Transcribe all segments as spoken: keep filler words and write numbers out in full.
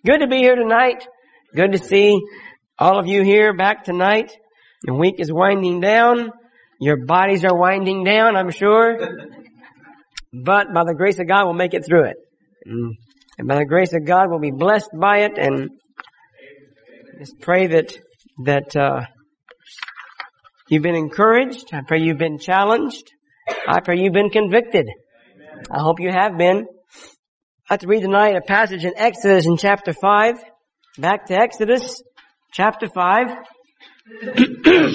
Good to be here tonight. Good to see all of you here back tonight. The week is winding down. Your bodies are winding down, I'm sure. But by the grace of God, we'll make it through it. And by the grace of God, we'll be blessed by it. And just pray that, that, uh, you've been encouraged. I pray you've been challenged. I pray you've been convicted. I hope you have been. I'd like to read tonight a passage in Exodus in chapter five. Back to Exodus, chapter five. We're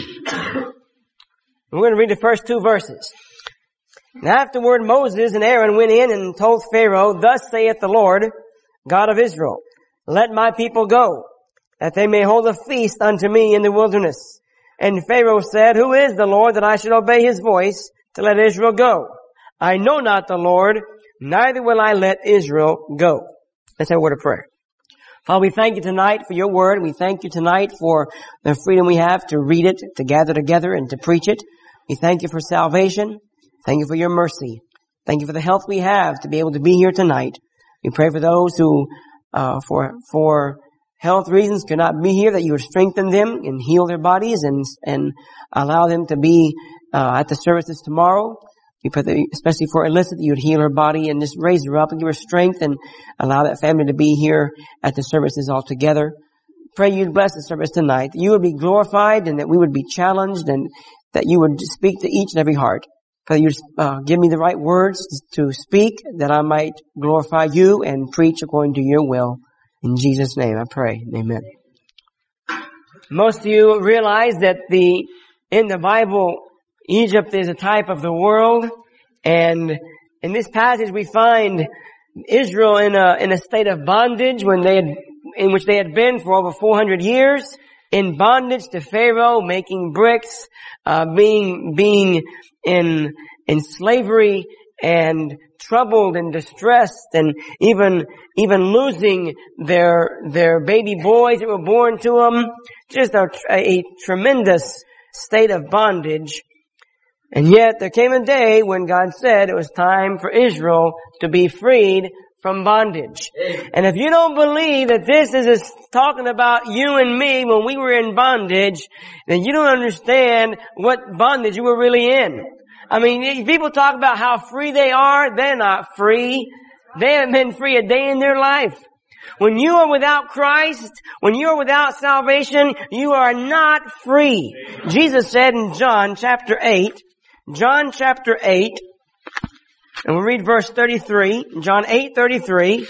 going to read the first two verses. And afterward Moses and Aaron went in and told Pharaoh, Thus saith the Lord, God of Israel, Let my people go, that they may hold a feast unto me in the wilderness. And Pharaoh said, Who is the Lord that I should obey his voice to let Israel go? I know not the Lord, neither will I let Israel go. Let's have a word of prayer. Father, we thank you tonight for your word. We thank you tonight for the freedom we have to read it, to gather together and to preach it. We thank you for salvation. Thank you for your mercy. Thank you for the health we have to be able to be here tonight. We pray for those who, uh, for, for health reasons could not be here, that you would strengthen them and heal their bodies and, and allow them to be, uh, at the services tomorrow. We pray that, especially for Alyssa, that you would heal her body and just raise her up and give her strength and allow that family to be here at the services all together. Pray you'd bless the service tonight, that you would be glorified and that we would be challenged and that you would speak to each and every heart. Pray you'd uh, give me the right words to speak, that I might glorify you and preach according to your will. In Jesus' name I pray. Amen. Most of you realize that the in the Bible, Egypt is a type of the world, and in this passage we find Israel in a in a state of bondage when they had, in which they had been for over four hundred years, in bondage to Pharaoh, making bricks, uh being being in in slavery and troubled and distressed, and even even losing their their baby boys that were born to them. Just a, a tremendous state of bondage. And yet there came a day when God said it was time for Israel to be freed from bondage. And if you don't believe that this is talking about you and me when we were in bondage, then you don't understand what bondage you were really in. I mean, people talk about how free they are. They're not free. They haven't been free a day in their life. When you are without Christ, when you are without salvation, you are not free. Jesus said in John chapter eight, John chapter eight, and we'll read verse thirty-three, John eight thirty-three.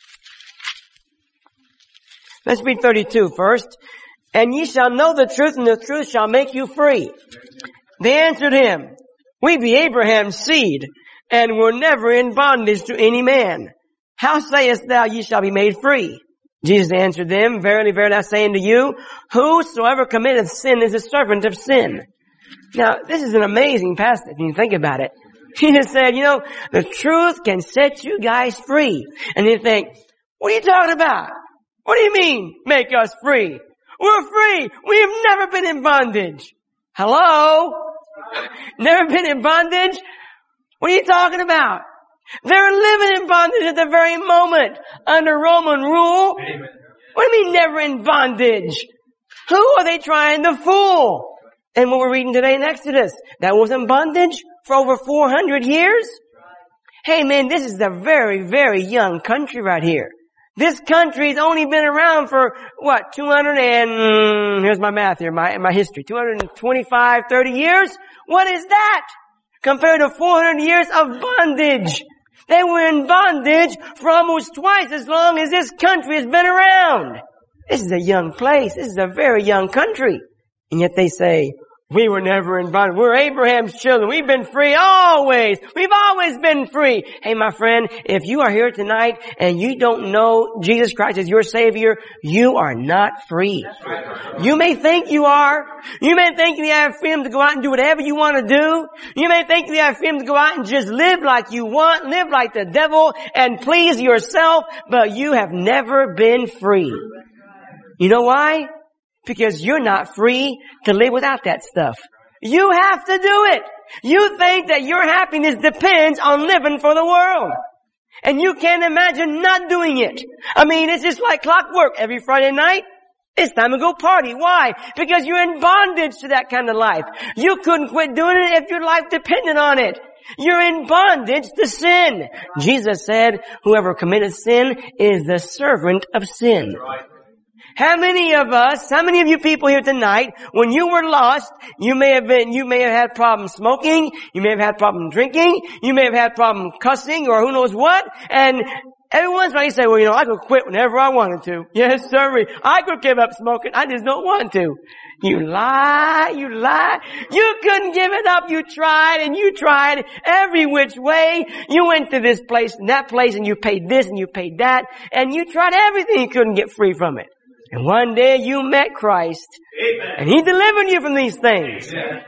Let's read thirty-two first. And ye shall know the truth, and the truth shall make you free. They answered him, We be Abraham's seed, and were never in bondage to any man. How sayest thou, ye shall be made free? Jesus answered them, Verily, verily, I say unto you, whosoever committeth sin is a servant of sin. Now, this is an amazing passage when you think about it. He just said, you know, the truth can set you guys free. And you think, what are you talking about? What do you mean, make us free? We're free. We have never been in bondage. Hello? Never been in bondage? What are you talking about? They're living in bondage at the very moment under Roman rule. What do you mean never in bondage? Who are they trying to fool? And what we're reading today in Exodus, that was in bondage for over four hundred years? Hey man, this is a very, very young country right here. This country's only been around for, what, two hundred and, here's my math here, my, my history, two hundred twenty-five, thirty years? What is that? Compared to four hundred years of bondage. They were in bondage for almost twice as long as this country has been around. This is a young place. This is a very young country. And yet they say, we were never in bondage. We're Abraham's children. We've been free always. We've always been free. Hey, my friend, if you are here tonight and you don't know Jesus Christ as your Savior, you are not free. You may think you are. You may think you have freedom to go out and do whatever you want to do. You may think you have freedom to go out and just live like you want, live like the devil, and please yourself, but you have never been free. You know why? Because you're not free to live without that stuff. You have to do it. You think that your happiness depends on living for the world. And you can't imagine not doing it. I mean, it's just like clockwork. Every Friday night, it's time to go party. Why? Because you're in bondage to that kind of life. You couldn't quit doing it if your life depended on it. You're in bondage to sin. Jesus said, whoever committed sin is the servant of sin. How many of us, how many of you people here tonight, when you were lost, you may have been, you may have had problems smoking, you may have had problems drinking, you may have had problems cussing or who knows what, and every once in a while you say, well, you know, I could quit whenever I wanted to. Yes, sir. I could give up smoking. I just don't want to. You lie, you lie. You couldn't give it up. You tried and you tried every which way. You went to this place and that place and you paid this and you paid that and you tried everything. You couldn't get free from it. And one day you met Christ. Amen. And He delivered you from these things. Amen.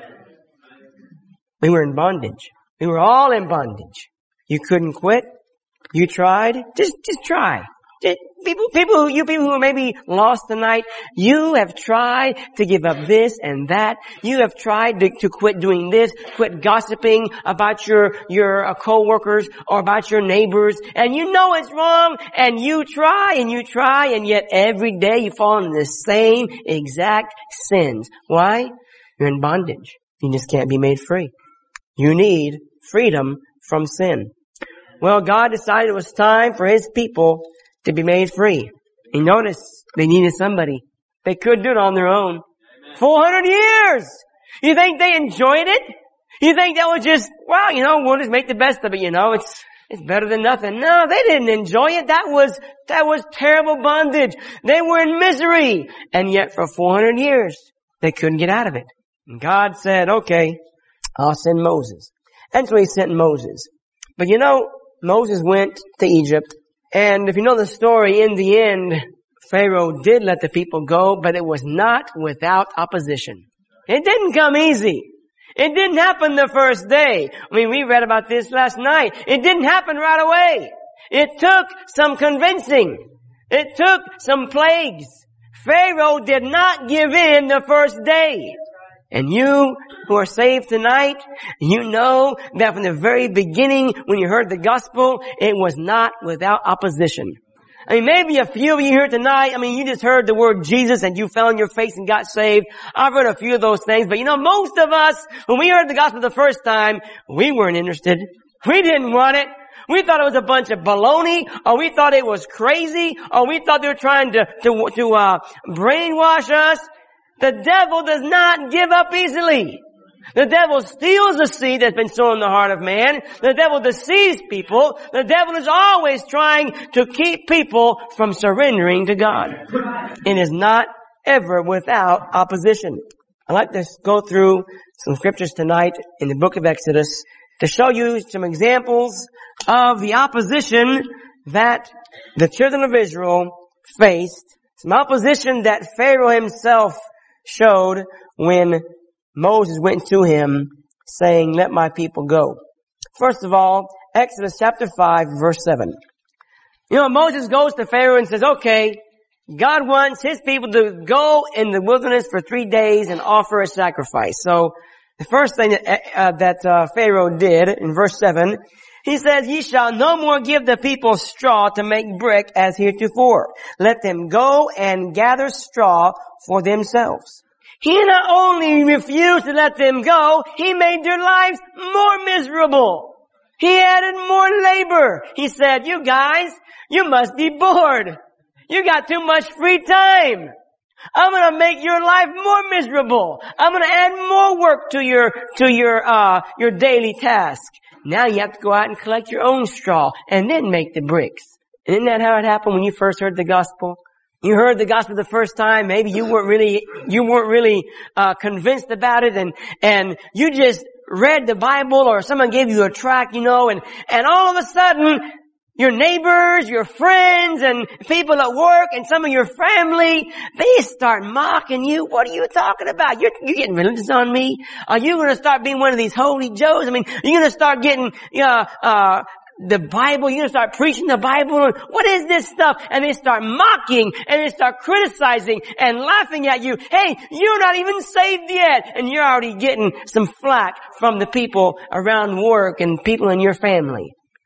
We were in bondage. We were all in bondage. You couldn't quit. You tried. Just, just try. Just, people, people who, you people who are maybe lost tonight, you have tried to give up this and that. You have tried to, to quit doing this, quit gossiping about your, your uh, co-workers or about your neighbors. And you know it's wrong and you try and you try and yet every day you fall into the same exact sins. Why? You're in bondage. You just can't be made free. You need freedom from sin. Well, God decided it was time for His people to be made free. And notice, they needed somebody. They couldn't do it on their own. four hundred years! You think they enjoyed it? You think that was just, well, you know, we'll just make the best of it, you know, it's, it's better than nothing. No, they didn't enjoy it. That was, that was terrible bondage. They were in misery. And yet for four hundred years, they couldn't get out of it. And God said, okay, I'll send Moses. And so He sent Moses. But you know, Moses went to Egypt, and if you know the story, in the end, Pharaoh did let the people go, but it was not without opposition. It didn't come easy. It didn't happen the first day. I mean, we read about this last night. It didn't happen right away. It took some convincing. It took some plagues. Pharaoh did not give in the first day. And you who are saved tonight, you know that from the very beginning when you heard the gospel, it was not without opposition. I mean, maybe a few of you here tonight, I mean, you just heard the word Jesus and you fell on your face and got saved. I've heard a few of those things, but you know, most of us, when we heard the gospel the first time, we weren't interested. We didn't want it. We thought it was a bunch of baloney, or we thought it was crazy, or we thought they were trying to, to, to, uh, brainwash us. The devil does not give up easily. The devil steals the seed that's been sown in the heart of man. The devil deceives people. The devil is always trying to keep people from surrendering to God. It is not ever without opposition. I'd like to go through some scriptures tonight in the book of Exodus to show you some examples of the opposition that the children of Israel faced. Some opposition that Pharaoh himself showed when Moses went to him saying, let my people go. First of all, Exodus chapter five, verse seven. You know, Moses goes to Pharaoh and says, okay, God wants His people to go in the wilderness for three days and offer a sacrifice. So, the first thing that, uh, that uh, Pharaoh did in verse seven, he says, ye shall no more give the people straw to make brick as heretofore. Let them go and gather straw for themselves. He not only refused to let them go, He made their lives more miserable. He added more labor. He said, you guys, you must be bored. You got too much free time. I'm gonna make your life more miserable. I'm gonna add more work to your, to your, uh, your daily task. Now you have to go out and collect your own straw and then make the bricks. And isn't that how it happened when you first heard the gospel? You heard the gospel the first time, maybe you weren't really, you weren't really, uh, convinced about it and, and you just read the Bible or someone gave you a tract, you know, and, and all of a sudden, your neighbors, your friends, and people at work, and some of your family, they start mocking you. What are you talking about? You're, you're getting religious on me? Are you going to start being one of these holy Joes? I mean, you're going to start getting, uh, uh, the Bible, you're going to start preaching the Bible. What is this stuff? And they start mocking, and they start criticizing and laughing at you. Hey, you're not even saved yet. And you're already getting some flack from the people around work and people in your family.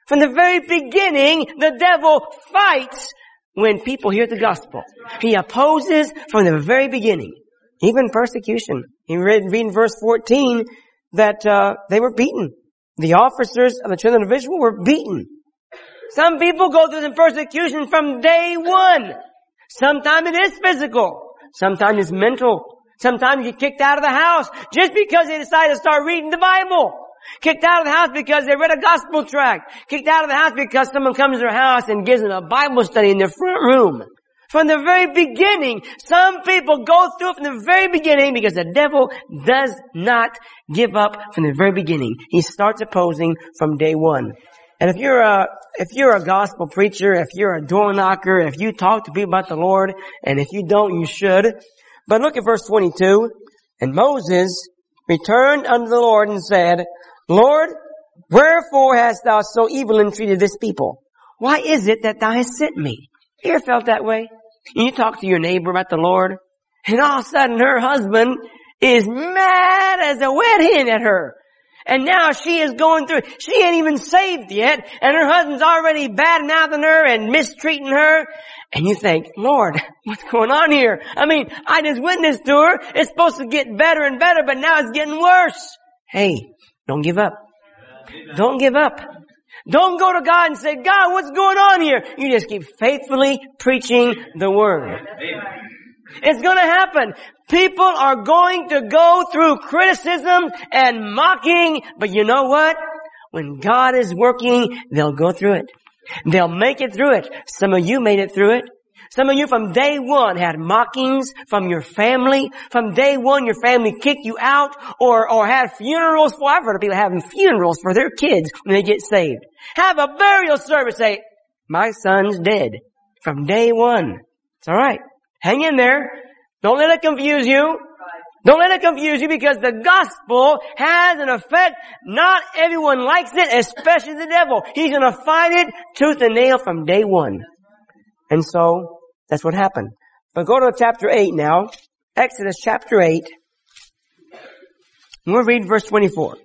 From the very beginning, the devil fights when people hear the gospel. He opposes from the very beginning. Even persecution. He read, read in verse fourteen that uh, they were beaten. The officers of the children of Israel were beaten. Some people go through the persecution from day one. Sometimes it is physical. Sometimes it's mental. Sometimes you get kicked out of the house just because they decide to start reading the Bible. Kicked out of the house because they read a gospel tract. Kicked out of the house because someone comes to their house and gives them a Bible study in their front room. From the very beginning, some people go through it from the very beginning because the devil does not give up from the very beginning. He starts opposing from day one. And if you're a, if you're a gospel preacher, if you're a door knocker, if you talk to people about the Lord, and if you don't, you should. But look at verse twenty-two. And Moses returned unto the Lord and said, Lord, wherefore hast thou so evil entreated this people? Why is it that thou hast sent me? You ever felt that way? You talk to your neighbor about the Lord, and all of a sudden her husband is mad as a wet hen at her. And now she is going through, she ain't even saved yet, and her husband's already bad-mouthing her and mistreating her. And you think, Lord, what's going on here? I mean, I just witnessed to her. It's supposed to get better and better, but now it's getting worse. Hey, don't give up. Don't give up. Don't go to God and say, God, what's going on here? You just keep faithfully preaching the Word. It's going to happen. People are going to go through criticism and mocking, but you know what? When God is working, they'll go through it. They'll make it through it. Some of you made it through it. Some of you from day one had mockings from your family. From day one, your family kicked you out or, or had funerals for, I've heard of people having funerals for their kids when they get saved. Have a burial service. Say, my son's dead. From day one. It's alright. Hang in there. Don't let it confuse you. Don't let it confuse you because the gospel has an effect. Not everyone likes it, especially the devil. He's going to fight it tooth and nail from day one. And so, that's what happened. But go to chapter eight now. Exodus chapter eight. We'll read verse twenty-four.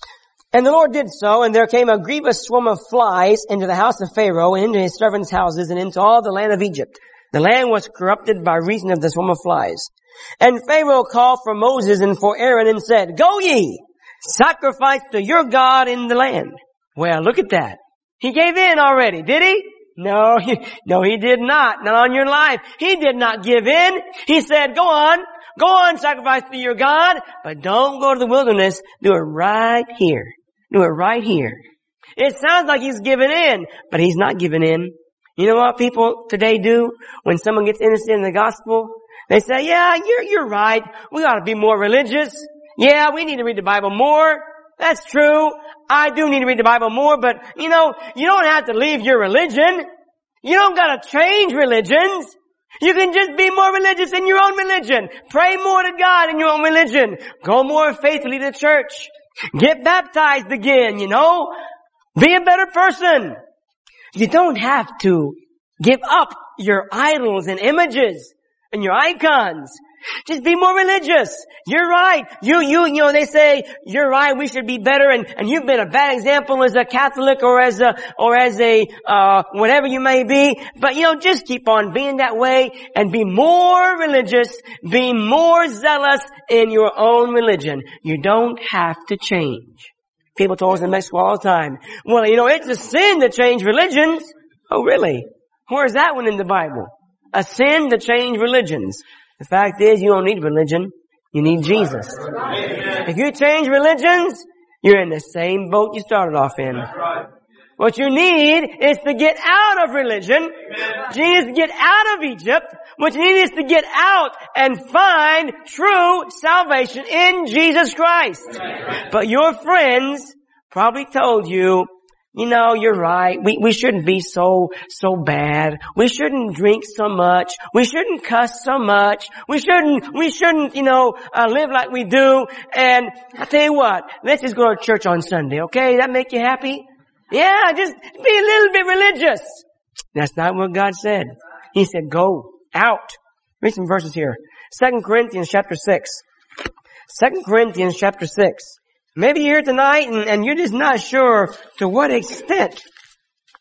And the Lord did so, and there came a grievous swarm of flies into the house of Pharaoh, and into his servants' houses, and into all the land of Egypt. The land was corrupted by reason of the swarm of flies. And Pharaoh called for Moses and for Aaron and said, Go ye, sacrifice to your God in the land. Well, look at that. He gave in already, did he? No, he, no, he did not. Not on your life. He did not give in. He said, go on, go on, sacrifice to your God, but don't go to the wilderness. Do it right here. Do it right here. It sounds like he's giving in, but he's not giving in. You know what people today do when someone gets interested in the gospel? They say, yeah, you're, you're right. We ought to be more religious. Yeah, we need to read the Bible more. That's true. I do need to read the Bible more, but you know, you don't have to leave your religion. You don't gotta change religions. You can just be more religious in your own religion. Pray more to God in your own religion. Go more faithfully to church. Get baptized again, you know. Be a better person. You don't have to give up your idols and images and your icons. Just be more religious. You're right. You, you, you know, they say, you're right, we should be better, and, and you've been a bad example as a Catholic or as a, or as a, uh, whatever you may be. But, you know, just keep on being that way and be more religious, be more zealous in your own religion. You don't have to change. People told us in Mexico all the time, well, you know, it's a sin to change religions. Oh, really? Where's that one in the Bible? A sin to change religions. The fact is, you don't need religion. You need Jesus. If you change religions, you're in the same boat you started off in. What you need is to get out of religion. You need to get out of Egypt. What you need is to get out and find true salvation in Jesus Christ. But your friends probably told you, you know, you're right. We, we shouldn't be so, so bad. We shouldn't drink so much. We shouldn't cuss so much. We shouldn't, we shouldn't, you know, uh, live like we do. And I tell you what, let's just go to church on Sunday, okay? That make you happy? Yeah, just be a little bit religious. That's not what God said. He said, go out. Read some verses here. Second Corinthians chapter six. Second Corinthians chapter six. Maybe you're here tonight and, and you're just not sure to what extent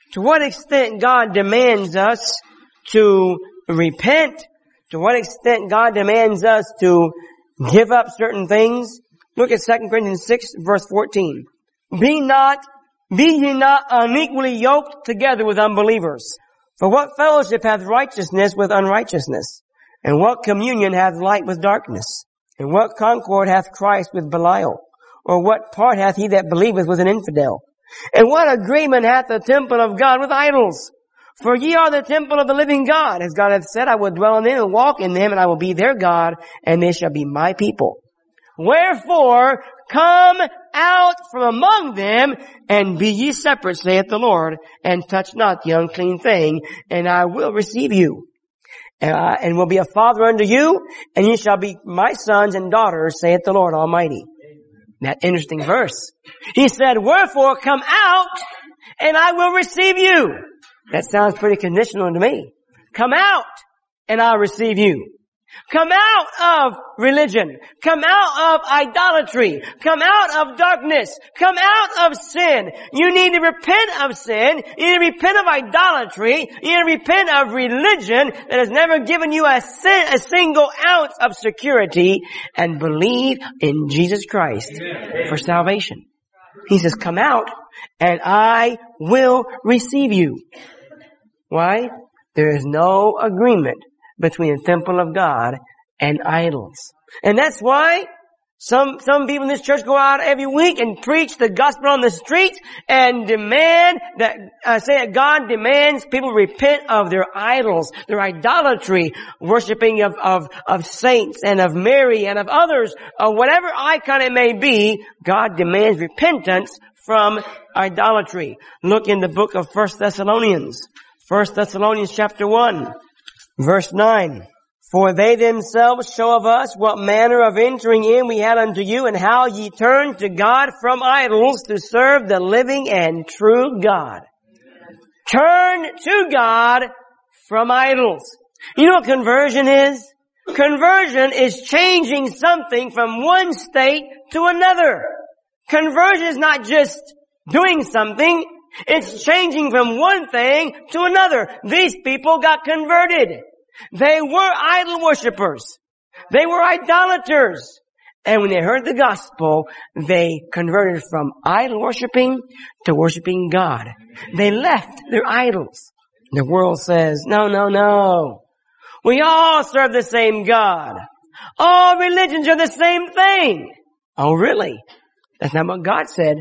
to what extent God demands us to repent, to what extent God demands us to give up certain things. Look at Second Corinthians six, verse fourteen. Be not, be ye not unequally yoked together with unbelievers. For what fellowship hath righteousness with unrighteousness? And what communion hath light with darkness? And what concord hath Christ with Belial? Or what part hath he that believeth with an infidel? And what agreement hath the temple of God with idols? For ye are the temple of the living God. As God hath said, I will dwell in them and walk in them, and I will be their God, and they shall be my people. Wherefore, come out from among them, and be ye separate, saith the Lord, and touch not the unclean thing, and I will receive you. And, I, and will be a father unto you, and ye shall be my sons and daughters, saith the Lord Almighty. That interesting verse. He said, wherefore come out, and I will receive you. That sounds pretty conditional to me. Come out, and I'll receive you. Come out of religion. Come out of idolatry. Come out of darkness. Come out of sin. You need to repent of sin. You need to repent of idolatry. You need to repent of religion that has never given you a, sin, a single ounce of security, and believe in Jesus Christ Amen. For salvation. He says, come out and I will receive you. Why? There is no agreement between the temple of God and idols. And that's why some, some people in this church go out every week and preach the gospel on the streets and demand that, uh, say that God demands people repent of their idols, their idolatry, worshiping of, of, of saints and of Mary and of others, uh, whatever icon it may be. God demands repentance from idolatry. Look in the book of First Thessalonians. First Thessalonians chapter one. Verse nine, for they themselves show of us what manner of entering in we had unto you, and how ye turned to God from idols to serve the living and true God. Turn to God from idols. You know what conversion is? Conversion is changing something from one state to another. Conversion is not just doing something. It's changing from one thing to another. These people got converted. They were idol worshippers. They were idolaters. And when they heard the gospel, they converted from idol worshiping to worshiping God. They left their idols. The world says, no, no, no. We all serve the same God. All religions are the same thing. Oh, really? That's not what God said.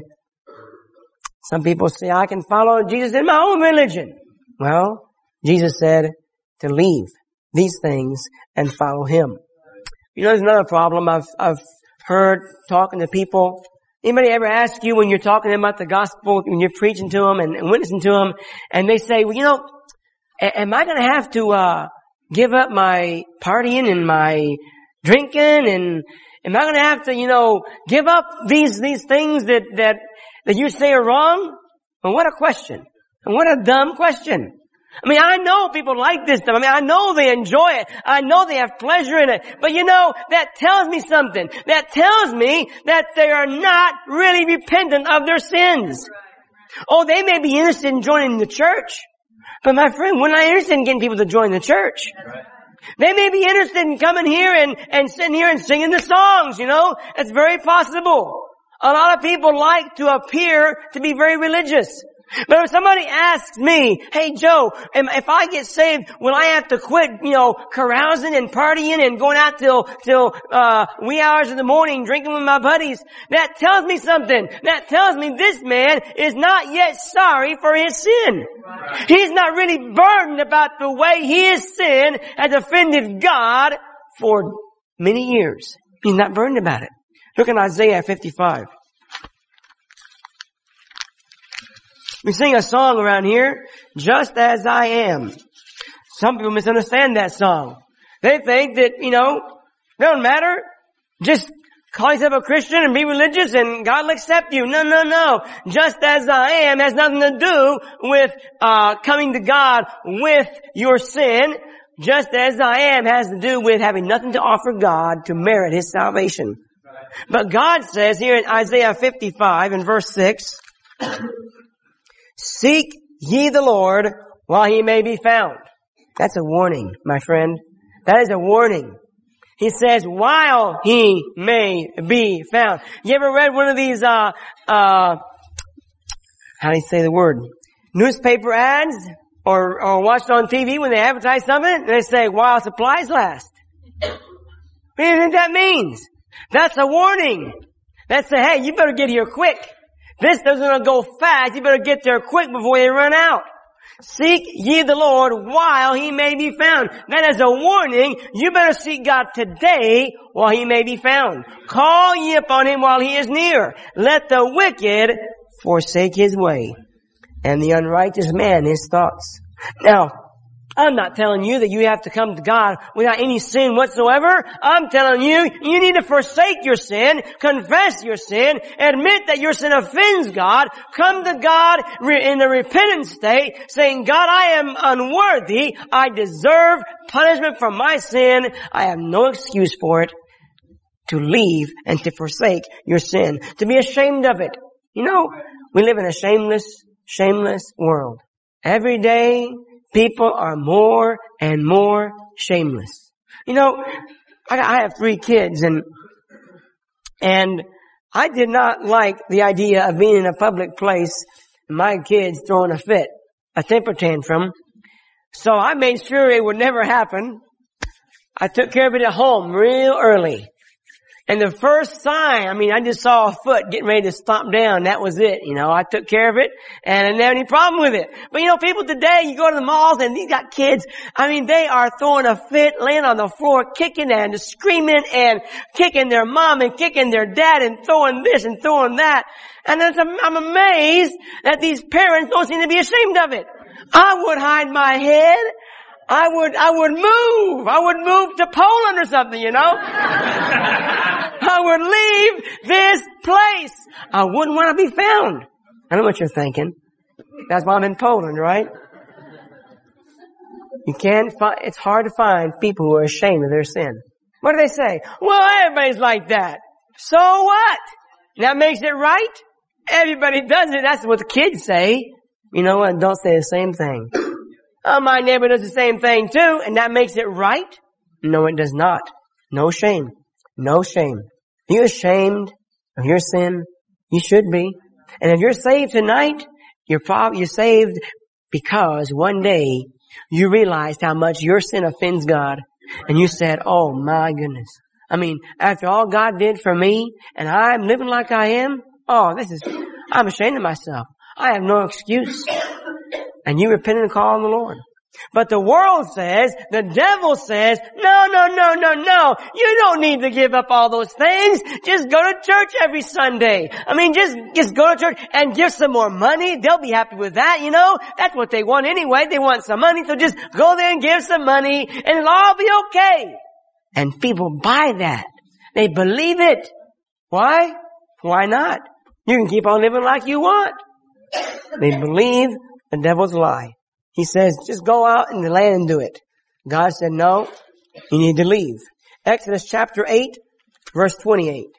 Some people say, I can follow Jesus in my own religion. Well, Jesus said to leave these things and follow Him. You know, there's another problem I've, I've heard talking to people. Anybody ever ask you when you're talking to them about the gospel, when you're preaching to them and, and witnessing to them, and they say, well, you know, a- am I going to have to, uh, give up my partying and my drinking, and am I going to have to, you know, give up these, these things that, that, that you say are wrong? Well, what a question. And what a dumb question. I mean, I know people like this stuff. I mean, I know they enjoy it. I know they have pleasure in it. But you know, that tells me something. That tells me that they are not really repentant of their sins. Oh, they may be interested in joining the church. But my friend, we're not interested in getting people to join the church. They may be interested in coming here and, and sitting here and singing the songs, you know. It's very possible. A lot of people like to appear to be very religious. But if somebody asks me, hey Joe, if I get saved, will I have to quit, you know, carousing and partying and going out till, till, uh, wee hours of the morning drinking with my buddies? That tells me something. That tells me this man is not yet sorry for his sin. He's not really burdened about the way his sin has offended God for many years. He's not burdened about it. Look at Isaiah fifty-five. We sing a song around here, Just As I Am. Some people misunderstand that song. They think that, you know, it don't matter. Just call yourself a Christian and be religious and God will accept you. No, no, no. Just as I am has nothing to do with, uh, coming to God with your sin. Just as I am has to do with having nothing to offer God to merit His salvation. But God says here in Isaiah fifty-five in verse six, seek ye the Lord while he may be found. That's a warning, my friend. That is a warning. He says, while he may be found. You ever read one of these, uh, uh, how do you say the word? Newspaper ads? Or, or watched on T V when they advertise something? And they say, while supplies last. What do you think that means? That's a warning. That's a, hey, you better get here quick. This doesn't go fast. You better get there quick before they run out. Seek ye the Lord while he may be found. That is a warning. You better seek God today while he may be found. Call ye upon him while he is near. Let the wicked forsake his way, and the unrighteous man his thoughts. Now, I'm not telling you that you have to come to God without any sin whatsoever. I'm telling you, you need to forsake your sin, confess your sin, admit that your sin offends God, come to God in a repentant state, saying, God, I am unworthy. I deserve punishment for my sin. I have no excuse for it. To leave and to forsake your sin, to be ashamed of it. You know, we live in a shameless, shameless world. Every day, people are more and more shameless. You know, I, I have three kids, and and I did not like the idea of being in a public place and my kids throwing a fit, a temper tantrum. So I made sure it would never happen. I took care of it at home real early. And the first sign, I mean, I just saw a foot getting ready to stomp down. That was it. You know, I took care of it and I didn't have any problem with it. But you know, people today, you go to the malls and these got kids. I mean, they are throwing a fit, laying on the floor, kicking and screaming and kicking their mom and kicking their dad and throwing this and throwing that. And then I'm amazed that these parents don't seem to be ashamed of it. I would hide my head. I would, I would move. I would move to Poland or something, you know. I would leave this place. I wouldn't want to be found. I know what you're thinking. That's why I'm in Poland, right? You can't find, it's hard to find people who are ashamed of their sin. What do they say? Well, everybody's like that. So what? That makes it right? Everybody does it. That's what the kids say. You know what? Don't say the same thing. Oh, my neighbor does the same thing too, and that makes it right? No, it does not. No shame. No shame. Are you ashamed of your sin? You should be. And if you're saved tonight, you're probably, you're saved because one day you realized how much your sin offends God. And you said, oh my goodness. I mean, after all God did for me, and I'm living like I am, oh, this is, I'm ashamed of myself. I have no excuse. And you repent and call on the Lord. But the world says, the devil says, no, no, no, no, no. You don't need to give up all those things. Just go to church every Sunday. I mean, just, just go to church and give some more money. They'll be happy with that, you know. That's what they want anyway. They want some money. So just go there and give some money and it'll all be okay. And people buy that. They believe it. Why? Why not? You can keep on living like you want. They believe the devil's lie. He says, just go out in the land and do it. God said, no, you need to leave. Exodus chapter eight, verse twenty-eight.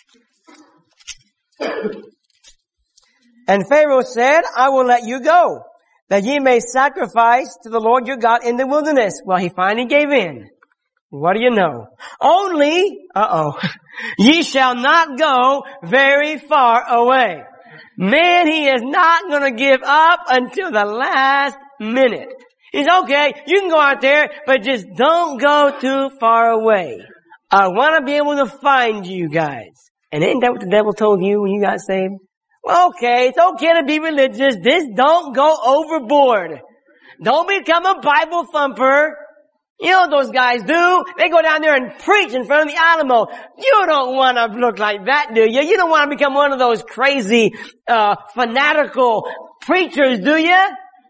And Pharaoh said, I will let you go, that ye may sacrifice to the Lord your God in the wilderness. Well, he finally gave in. What do you know? Only, uh-oh, ye shall not go very far away. Man, he is not going to give up until the last minute. He's okay, you can go out there, but just don't go too far away. I want to be able to find you guys. And ain't that what the devil told you when you got saved? Well, okay, it's okay to be religious. Just don't go overboard. Don't become a Bible thumper. You know what those guys do? They go down there and preach in front of the Alamo. You don't want to look like that, do you? You don't want to become one of those crazy, uh, fanatical preachers, do you?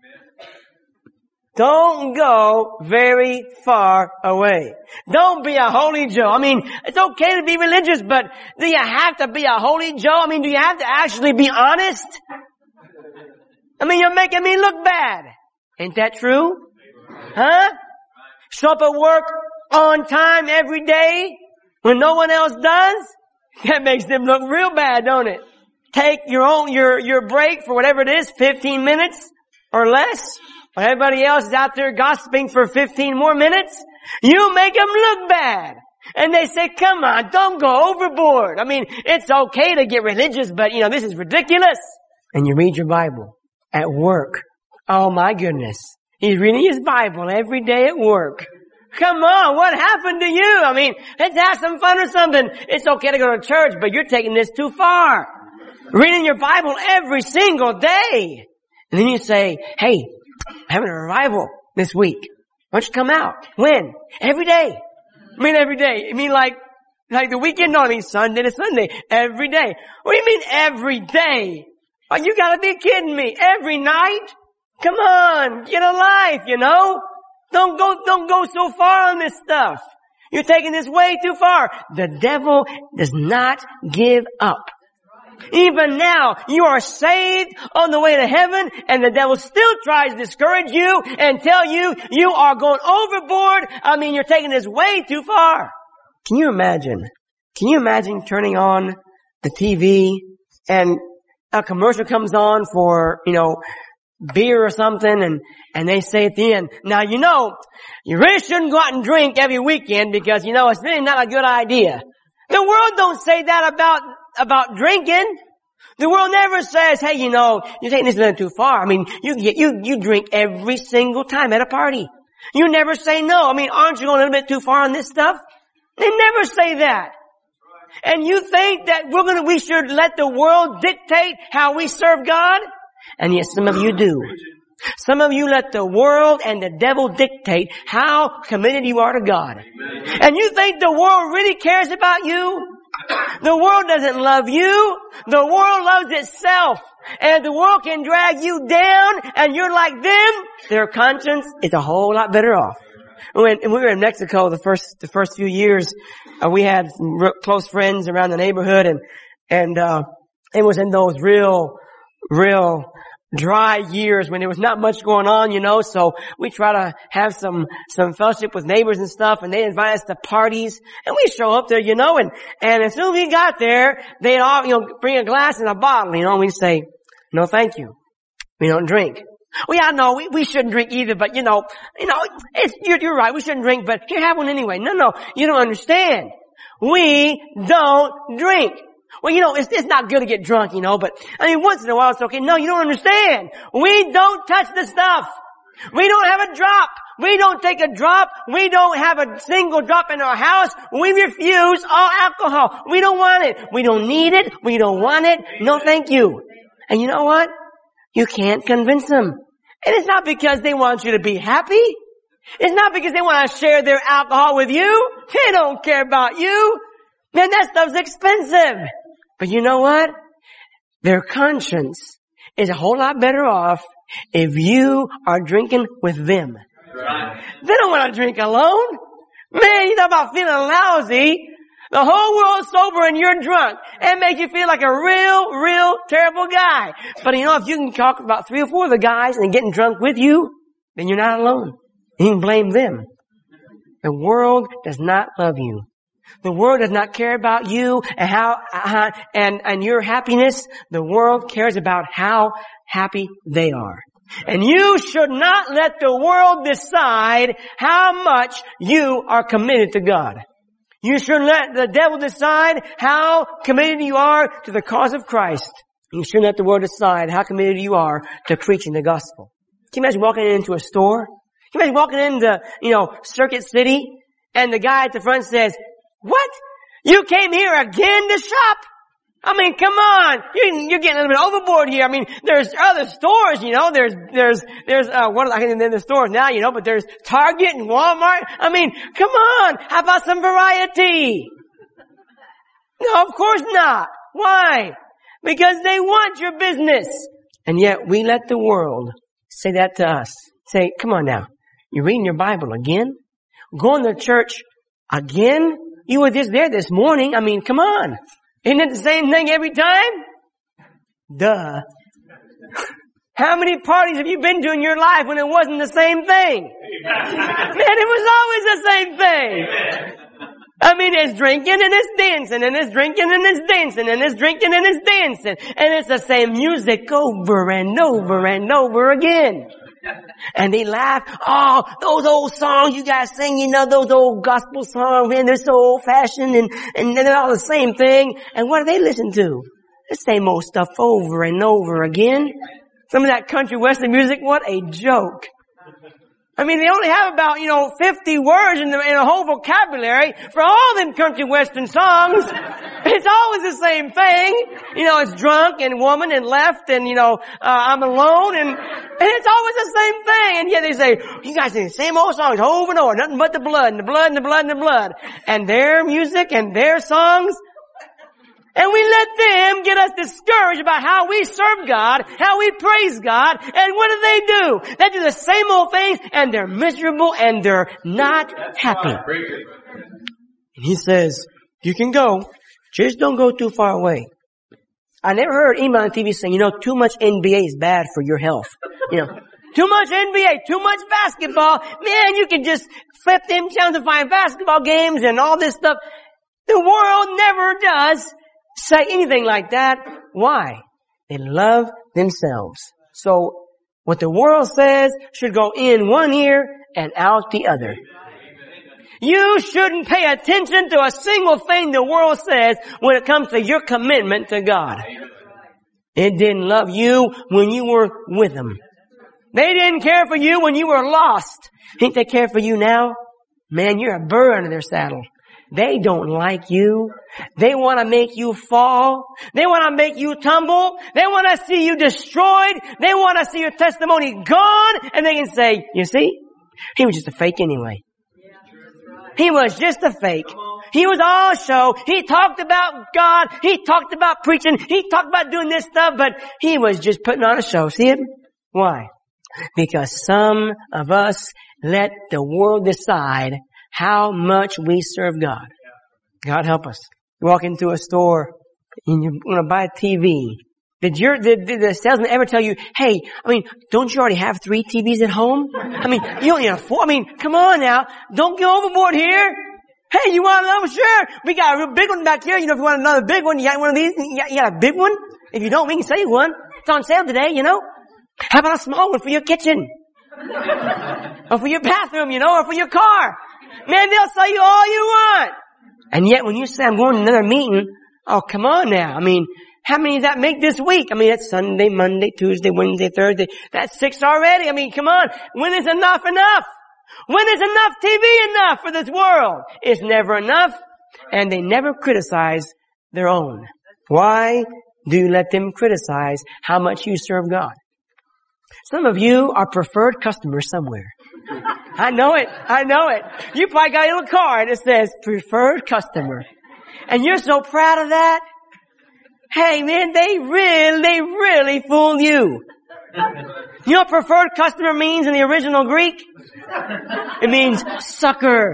Don't go very far away. Don't be a holy Joe. I mean, it's okay to be religious, but do you have to be a holy Joe? I mean, do you have to actually be honest? I mean, you're making me look bad. Ain't that true? Huh? Show up at work on time every day when no one else does? That makes them look real bad, don't it? Take your own, your, your break for whatever it is, fifteen minutes. or less, while everybody else is out there gossiping for fifteen more minutes, you make them look bad. And they say, come on, don't go overboard. I mean, it's okay to get religious, but you know, this is ridiculous. And you read your Bible at work. Oh my goodness. He's reading his Bible every day at work. Come on, what happened to you? I mean, let's have some fun or something. It's okay to go to church, but you're taking this too far. Reading your Bible every single day. And then you say, hey, I'm having a revival this week. Why don't you come out? When? Every day. I mean every day. I mean like, like the weekend? No, I mean Sunday to Sunday. Every day. What do you mean every day? Oh, you gotta be kidding me. Every night? Come on, get a life, you know? Don't go, don't go so far on this stuff. You're taking this way too far. The devil does not give up. Even now, you are saved on the way to heaven, and the devil still tries to discourage you and tell you you are going overboard. I mean, you're taking this way too far. Can you imagine? Can you imagine turning on the T V and a commercial comes on for, you know, beer or something, and, and they say at the end, now you know, you really shouldn't go out and drink every weekend because, you know, it's really not a good idea. The world don't say that about, about drinking. The world never says, hey, you know, you're taking this a little too far. I mean, you get, you, you drink every single time at a party. You never say no. I mean, aren't you going a little bit too far on this stuff? They never say that. And you think that we're gonna, we should let the world dictate how we serve God? And yes, some of you do. Some of you let the world and the devil dictate how committed you are to God. And you think the world really cares about you? The world doesn't love you. The world loves itself. And the world can drag you down and you're like them, their conscience is a whole lot better off. When we were in Mexico the first, the first few years, uh, we had some real close friends around the neighborhood, and, and, uh, it was in those real, real dry years when there was not much going on, you know, so we try to have some, some fellowship with neighbors and stuff, and they invite us to parties, and we show up there, you know, and, and as soon as we got there, they'd all, you know, bring a glass and a bottle, you know, and we'd say, no thank you. We don't drink. Well, yeah, no, we, we shouldn't drink either, but you know, you know, it's, you're, you're right, we shouldn't drink, but here, have one anyway. No, no, you don't understand. We don't drink. Well, you know, it's, it's not good to get drunk, you know, but, I mean, once in a while it's okay. No, you don't understand. We don't touch the stuff. We don't have a drop. We don't take a drop. We don't have a single drop in our house. We refuse all alcohol. We don't want it. We don't need it. We don't want it. No, thank you. And you know what? You can't convince them. And it's not because they want you to be happy. It's not because they want to share their alcohol with you. They don't care about you. Man, that stuff's expensive. But you know what? Their conscience is a whole lot better off if you are drinking with them. Right. They don't want to drink alone. Man, you talk about feeling lousy. The whole world's sober and you're drunk. It makes you feel like a real, real terrible guy. But you know, if you can talk about three or four of the guys and getting drunk with you, then you're not alone. You can blame them. The world does not love you. The world does not care about you and how, uh, and, and your happiness. The world cares about how happy they are. And you should not let the world decide how much you are committed to God. You shouldn't let the devil decide how committed you are to the cause of Christ. You shouldn't let the world decide how committed you are to preaching the gospel. Can you imagine walking into a store? Can you imagine walking into, you know, Circuit City, and the guy at the front says, what? You came here again to shop? I mean, come on. You're, you're getting a little bit overboard here. I mean, there's other stores, you know. There's, there's, there's, uh, what, I can't name the stores now, you know, but there's Target and Walmart. I mean, come on. How about some variety? No, of course not. Why? Because they want your business. And yet we let the world say that to us. Say, come on now. You're reading your Bible again? Going to church again? You were just there this morning. I mean, come on. Isn't it the same thing every time? Duh. How many parties have you been to in your life when it wasn't the same thing? Man, it was always the same thing. I mean, mean, it's drinking and it's dancing and it's drinking and it's dancing and it's drinking and it's dancing. And it's the same music over and over and over again. And they laugh. Oh, those old songs you guys sing, you know, those old gospel songs, man, they're so old fashioned and, and they're all the same thing. And what do they listen to? The same old stuff over and over again. Some of that country western music, what a joke. I mean, they only have about, you know, fifty words in the, in a whole vocabulary for all them country western songs. It's always the same thing. You know, it's drunk and woman and left and, you know, uh, I'm alone and, and it's always the same thing. And yet they say, you guys sing the same old songs over and over, nothing but the blood and the blood and the blood and the blood. And their music and their songs. And we let them get us discouraged about how we serve God, how we praise God, and what do they do? They do the same old things, and they're miserable, and they're not happy. And he says, you can go, just don't go too far away. I never heard anybody on T V saying, you know, too much N B A is bad for your health. You know, too much N B A, too much basketball. Man, you can just flip them channels and find basketball games and all this stuff. The world never does say anything like that. Why? They love themselves. So what the world says should go in one ear and out the other. You shouldn't pay attention to a single thing the world says when it comes to your commitment to God. It didn't love you when you were with them. They didn't care for you when you were lost. Think they care for you now? Man, you're a burr under their saddle. They don't like you. They want to make you fall. They want to make you tumble. They want to see you destroyed. They want to see your testimony gone. And they can say, you see, he was just a fake anyway. He was just a fake. He was all show. He talked about God. He talked about preaching. He talked about doing this stuff, but he was just putting on a show. See it? Why? Because some of us let the world decide how much we serve God. God help us. You walk into a store and you want to buy a T V. Did your, did, did the salesman ever tell you, hey, I mean, don't you already have three T Vs at home? I mean, you only have four. I mean, come on now. Don't go overboard here. Hey, you want another? Sure. We got a real big one back here. You know, if you want another big one, you got one of these? You got, you got a big one? If you don't, we can sell you one. It's on sale today, you know. How about a small one for your kitchen? Or for your bathroom, you know, or for your car. Man, they'll sell you all you want. And yet when you say, I'm going to another meeting, oh, come on now. I mean, how many does that make this week? I mean, that's Sunday, Monday, Tuesday, Wednesday, Thursday. That's six already. I mean, come on. When is enough enough? When is enough T V enough for this world? It's never enough. And they never criticize their own. Why do you let them criticize how much you serve God? Some of you are preferred customers somewhere. I know it. I know it. You probably got a little card that says preferred customer. And you're so proud of that. Hey man, they really, they really fooled you. You know what preferred customer means in the original Greek? It means sucker.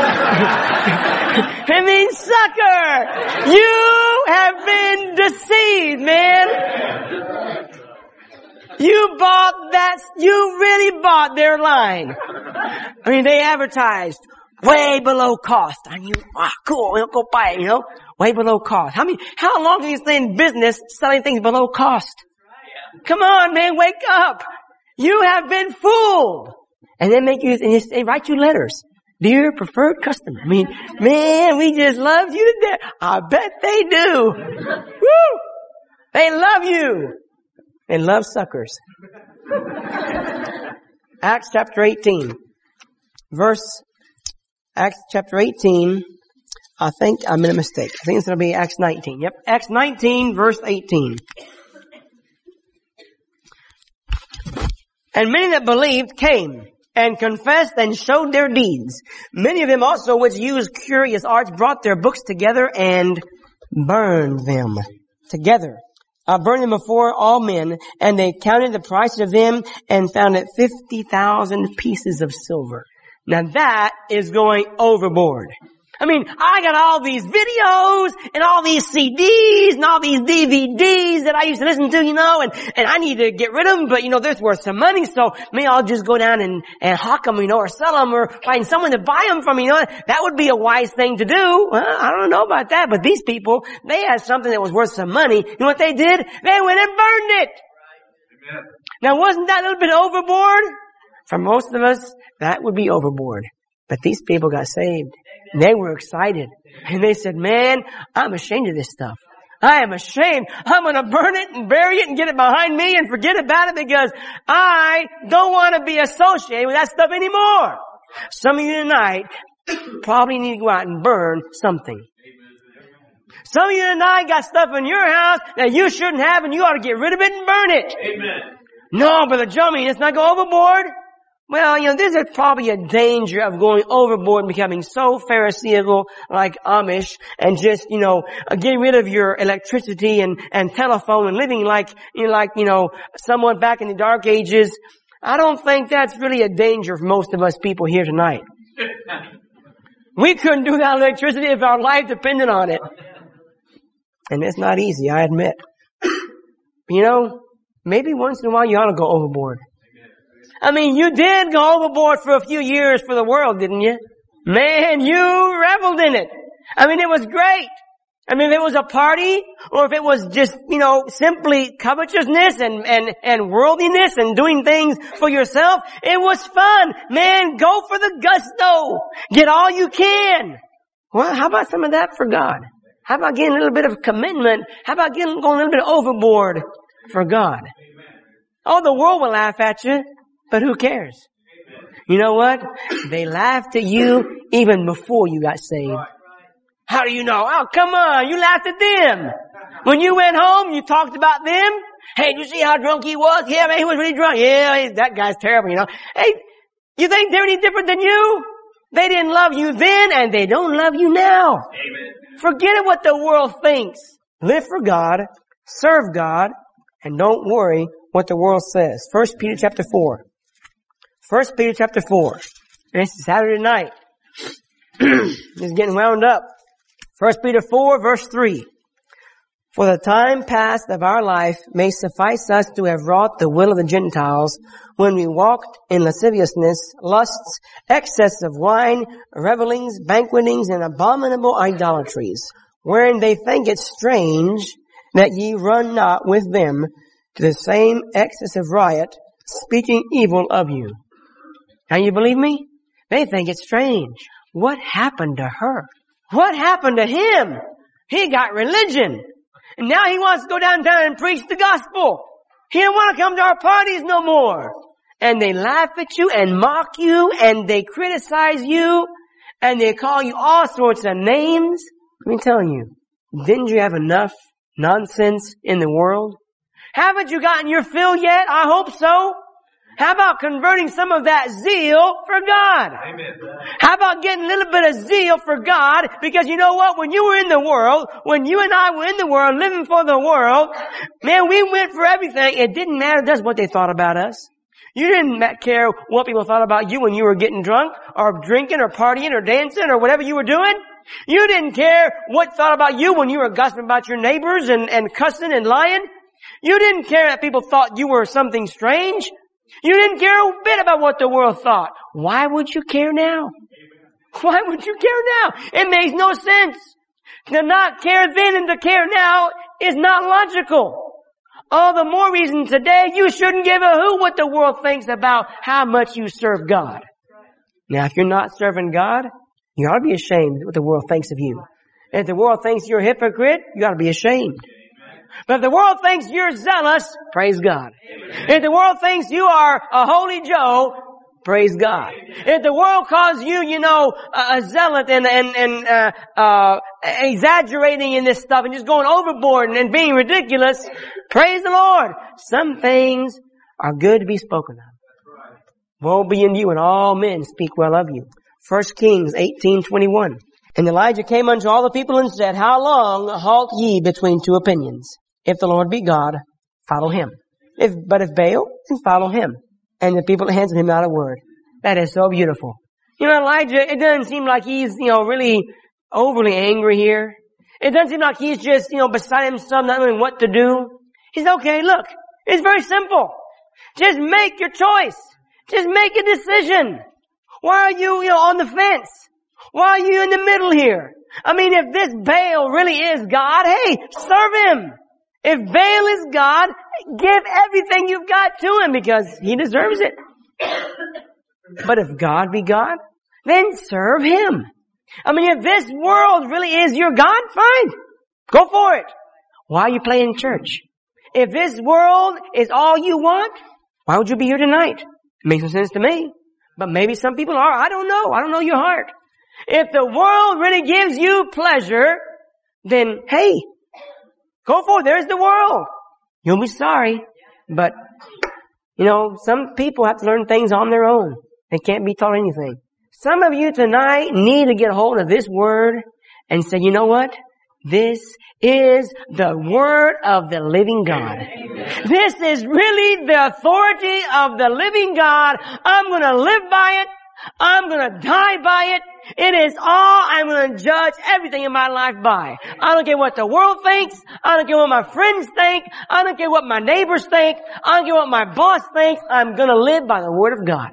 It means sucker. You have been deceived, man. You bought that, you really bought their line. I mean, they advertised way below cost. And you, ah, cool, we'll go buy it, you know, way below cost. How many, how long can you stay in business selling things below cost? Come on, man, wake up. You have been fooled. And they make you, and they write you letters. Dear preferred customer. I mean, man, we just love you to death. I bet they do. Woo! They love you. They love suckers. Acts chapter eighteen. Verse, Acts chapter eighteen. I think I made a mistake. I think it's going to be Acts nineteen. Yep. Acts nineteen verse eighteen. And many that believed came and confessed and showed their deeds. Many of them also which used curious arts brought their books together and burned them together. I burned them before all men, and they counted the price of them and found it fifty thousand pieces of silver. Now that is going overboard. I mean, I got all these videos and all these C Ds and all these D V Ds that I used to listen to, you know, and, and I need to get rid of them, but you know, they're worth some money, so maybe I'll just go down and, and hawk them, you know, or sell them or find someone to buy them from, you know. That would be a wise thing to do. Well, I don't know about that, but these people, they had something that was worth some money. You know what they did? They went and burned it. Amen. Now wasn't that a little bit overboard? For most of us, that would be overboard. But these people got saved. And they were excited. And they said, man, I'm ashamed of this stuff. I am ashamed. I'm going to burn it and bury it and get it behind me and forget about it because I don't want to be associated with that stuff anymore. Some of you tonight probably need to go out and burn something. Some of you tonight got stuff in your house that you shouldn't have and you ought to get rid of it and burn it. Amen. No, Brother Johnny, let's not go overboard. Well, you know, there's a, probably a danger of going overboard and becoming so Pharisaical like Amish and just, you know, getting rid of your electricity and, and telephone and living like, you know, like, you know, someone back in the dark ages. I don't think that's really a danger for most of us people here tonight. We couldn't do that electricity if our life depended on it. And it's not easy, I admit. You know, maybe once in a while you ought to go overboard. I mean, you did go overboard for a few years for the world, didn't you? Man, you reveled in it. I mean, it was great. I mean, if it was a party, or if it was just, you know, simply covetousness and, and, and worldliness and doing things for yourself, it was fun. Man, go for the gusto. Get all you can. Well, how about some of that for God? How about getting a little bit of commitment? How about getting going a little bit overboard for God? Oh, the world will laugh at you. But who cares? You know what? They laughed at you even before you got saved. How do you know? Oh, come on. You laughed at them. When you went home, you talked about them. Hey, did you see how drunk he was? Yeah, man, he was really drunk. Yeah, that guy's terrible, you know. Hey, you think they're any different than you? They didn't love you then, and they don't love you now. Amen. Forget what the world thinks. Live for God, serve God, and don't worry what the world says. First Peter chapter four. First Peter chapter four. And it's Saturday night. It's getting wound up. First Peter four verse three. For the time past of our life may suffice us to have wrought the will of the Gentiles when we walked in lasciviousness, lusts, excess of wine, revellings, banquetings, and abominable idolatries, wherein they think it strange that ye run not with them to the same excess of riot, speaking evil of you. Now you believe me? They think it's strange. What happened to her? What happened to him? He got religion. And now he wants to go downtown and preach the gospel. He don't want to come to our parties no more. And they laugh at you and mock you and they criticize you and they call you all sorts of names. Let me tell you, didn't you have enough nonsense in the world? Haven't you gotten your fill yet? I hope so. How about converting some of that zeal for God? Amen. How about getting a little bit of zeal for God? Because you know what? When you were in the world, when you and I were in the world, living for the world, man, we went for everything. It didn't matter to us what they thought about us. You didn't care what people thought about you when you were getting drunk or drinking or partying or dancing or whatever you were doing. You didn't care what thought about you when you were gossiping about your neighbors and, and cussing and lying. You didn't care that people thought you were something strange. You didn't care a bit about what the world thought. Why would you care now? Why would you care now? It makes no sense. To not care then and to care now is not logical. All the more reason today you shouldn't give a hoot what the world thinks about how much you serve God. Now if you're not serving God, you ought to be ashamed of what the world thinks of you. And if the world thinks you're a hypocrite, you ought to be ashamed. But if the world thinks you're zealous, praise God. If the world thinks you are a holy Joe, praise God. If the world calls you, you know, a zealot and, and, and, uh, uh, exaggerating in this stuff and just going overboard and, and being ridiculous, praise the Lord. Some things are good to be spoken of. Woe be unto you when all men speak well of you. First Kings eighteen twenty-one. And Elijah came unto all the people and said, How long halt ye between two opinions? If the Lord be God, follow him. If, but if Baal, then follow him. And the people answered him not a word. That is so beautiful. You know, Elijah, it doesn't seem like he's, you know, really overly angry here. It doesn't seem like he's just, you know, beside himself, not knowing what to do. He's okay, look, it's very simple. Just make your choice. Just make a decision. Why are you, you know, on the fence? Why are you in the middle here? I mean, if this Baal really is God, hey, serve him. If Baal is God, give everything you've got to him because he deserves it. But if God be God, then serve him. I mean, if this world really is your God, fine. Go for it. Why are you playing church? If this world is all you want, why would you be here tonight? It makes no sense to me. But maybe some people are. I don't know. I don't know your heart. If the world really gives you pleasure, then hey, go for it. There's the world. You'll be sorry. But, you know, some people have to learn things on their own. They can't be taught anything. Some of you tonight need to get a hold of this word and say, you know what? This is the word of the living God. This is really the authority of the living God. I'm going to live by it. I'm going to die by it. It is all I'm going to judge everything in my life by. I don't care what the world thinks. I don't care what my friends think. I don't care what my neighbors think. I don't care what my boss thinks. I'm going to live by the word of God.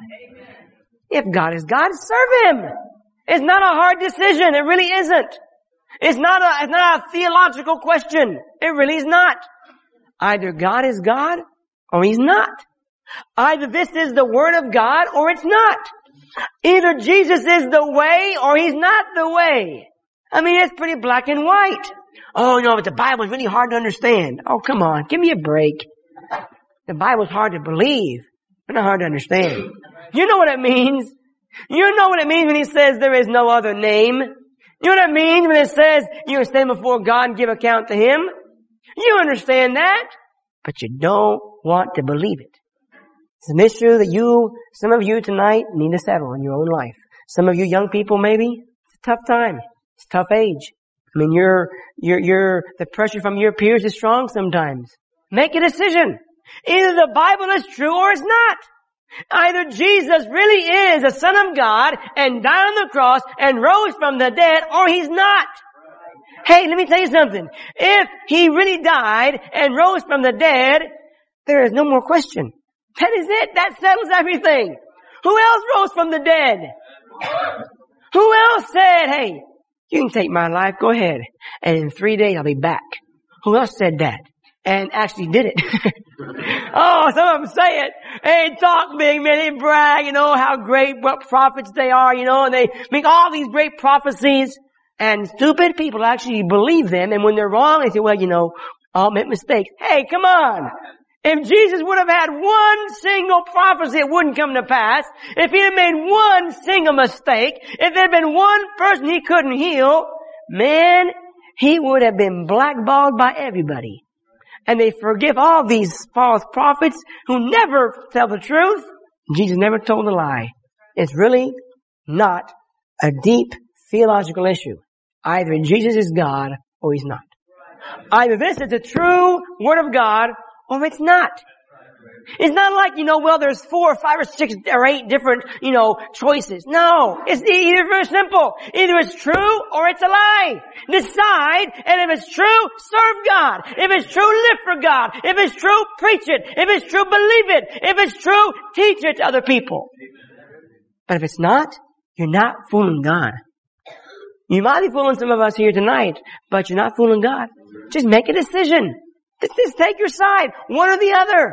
If God is God, serve him. It's not a hard decision. It really isn't. It's not a, it's not a theological question. It really is not. Either God is God or he's not. Either this is the word of God or it's not. Either Jesus is the way or he's not the way. I mean, it's pretty black and white. Oh, no, but the Bible is really hard to understand. Oh, come on. Give me a break. The Bible's hard to believe, but not hard to understand. You know what it means. You know what it means when he says there is no other name. You know what it means when it says you stand before God and give account to him. You understand that, but you don't want to believe it. It's an issue that you, some of you tonight need to settle in your own life. Some of you young people maybe, it's a tough time. It's a tough age. I mean, you're, you're, you're, the pressure from your peers is strong sometimes. Make a decision. Either the Bible is true or it's not. Either Jesus really is the Son of God and died on the cross and rose from the dead, or he's not. Hey, let me tell you something. If he really died and rose from the dead, there is no more question. That is it. That settles everything. Who else rose from the dead? Who else said, hey, you can take my life, go ahead, and in three days I'll be back? Who else said that? And actually did it. Oh, some of them say it. They talk big, man. They brag, you know, how great, what prophets they are, you know, and they make all these great prophecies. And stupid people actually believe them. And when they're wrong, they say, well, you know, I'll make mistakes. Hey, come on. If Jesus would have had one single prophecy, it wouldn't come to pass. If he had made one single mistake, if there had been one person he couldn't heal, man, he would have been blackballed by everybody. And they forgive all these false prophets who never tell the truth. Jesus never told a lie. It's really not a deep theological issue. Either Jesus is God or he's not. Either this is the true Word of God or it's not. It's not like, you know, well, there's four or five or six or eight different, you know, choices. No. It's either very simple. Either it's true or it's a lie. Decide, and if it's true, serve God. If it's true, live for God. If it's true, preach it. If it's true, believe it. If it's true, teach it to other people. But if it's not, you're not fooling God. You might be fooling some of us here tonight, but you're not fooling God. Just make a decision. Just take your side, one or the other.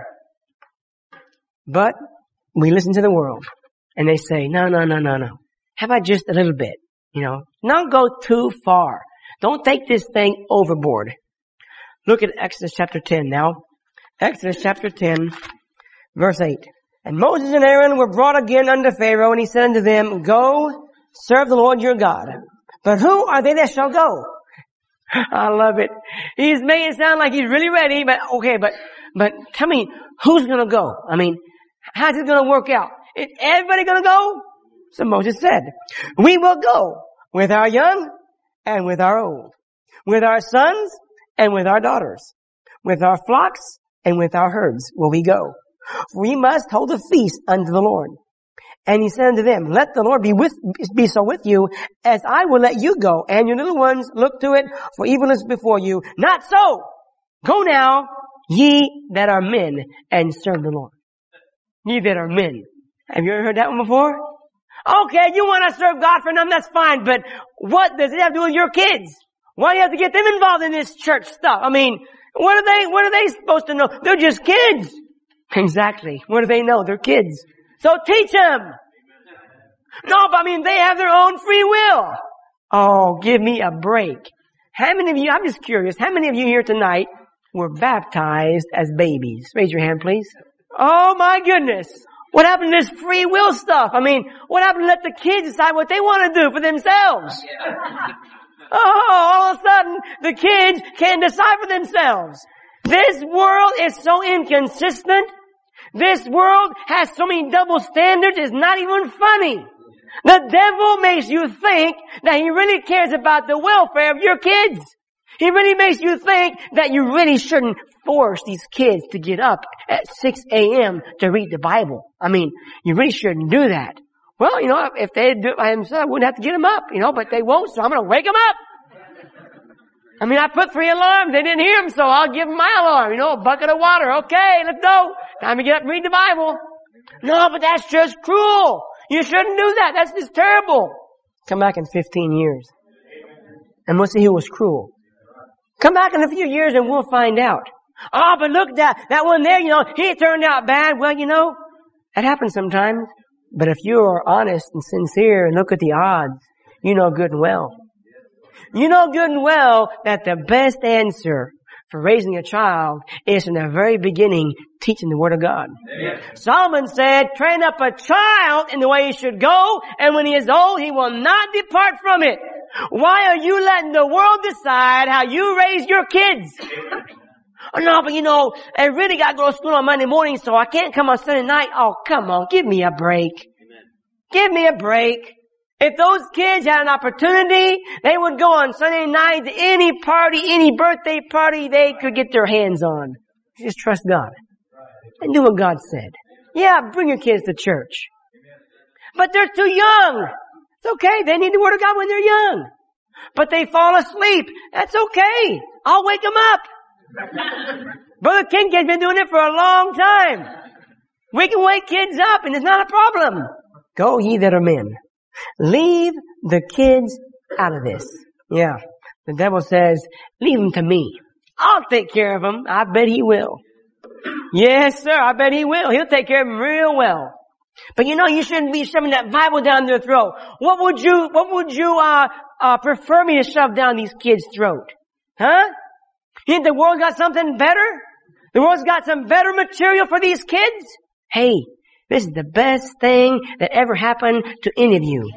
But we listen to the world and they say, no, no, no, no, no. How about just a little bit? You know, don't go too far. Don't take this thing overboard. Look at Exodus chapter ten now. Exodus chapter ten, verse eight. And Moses and Aaron were brought again unto Pharaoh, and he said unto them, go, serve the Lord your God. But who are they that shall go? I love it. He's making it sound like he's really ready, but okay, but, but tell me, who's gonna go? I mean, how's it gonna work out? Is everybody gonna go? So Moses said, we will go with our young and with our old, with our sons and with our daughters, with our flocks and with our herds will we go. We must hold a feast unto the Lord. And he said unto them, let the Lord be with, be so with you as I will let you go. And your little ones look to it, for evil is before you. Not so. Go now, ye that are men, and serve the Lord. Ye that are men. Have you ever heard that one before? Okay, you want to serve God for them, that's fine, but what does it have to do with your kids? Why do you have to get them involved in this church stuff? I mean, what are they, what are they supposed to know? They're just kids. Exactly. What do they know? They're kids. So teach them. No, but I mean, they have their own free will. Oh, give me a break. How many of you, I'm just curious, how many of you here tonight were baptized as babies? Raise your hand, please. Oh my goodness. What happened to this free will stuff? I mean, what happened to let the kids decide what they want to do for themselves? Oh, all of a sudden, the kids can't decide for themselves. This world is so inconsistent. This world has so many double standards, it's not even funny. The devil makes you think that he really cares about the welfare of your kids. He really makes you think that you really shouldn't force these kids to get up at six a.m. to read the Bible. I mean, you really shouldn't do that. Well, you know, if they'd do it by themselves, I wouldn't have to get them up, you know, but they won't, so I'm going to wake them up. I mean, I put three alarms. They didn't hear them, so I'll give them my alarm. You know, a bucket of water. Okay, let's go. Time to get up and read the Bible. No, but that's just cruel. You shouldn't do that. That's just terrible. Come back in fifteen years. And we'll see who was cruel. Come back in a few years and we'll find out. Oh, but look, that, that one there, you know, he turned out bad. Well, you know, that happens sometimes. But if you are honest and sincere and look at the odds, you know good and well. You know good and well that the best answer for raising a child is from the very beginning teaching the Word of God. Amen. Solomon said, train up a child in the way he should go, and when he is old, he will not depart from it. Why are you letting the world decide how you raise your kids? Oh, no, but you know, I really got to go to school on Monday morning, so I can't come on Sunday night. Oh, come on, give me a break. Amen. Give me a break. If those kids had an opportunity, they would go on Sunday night to any party, any birthday party they could get their hands on. Just trust God. And do what God said. Yeah, bring your kids to church. But they're too young. It's okay. They need the Word of God when they're young. But they fall asleep. That's okay. I'll wake them up. Brother Kincaid's been doing it for a long time. We can wake kids up and it's not a problem. Go ye that are men. Leave the kids out of this. Yeah. The devil says, leave them to me. I'll take care of them. I bet he will. Yes, sir. I bet he will. He'll take care of them real well. But you know, you shouldn't be shoving that Bible down their throat. What would you, what would you, uh, uh, prefer me to shove down these kids' throat? Huh? You think the world got something better? The world's got some better material for these kids? Hey, this is the best thing that ever happened to any of you.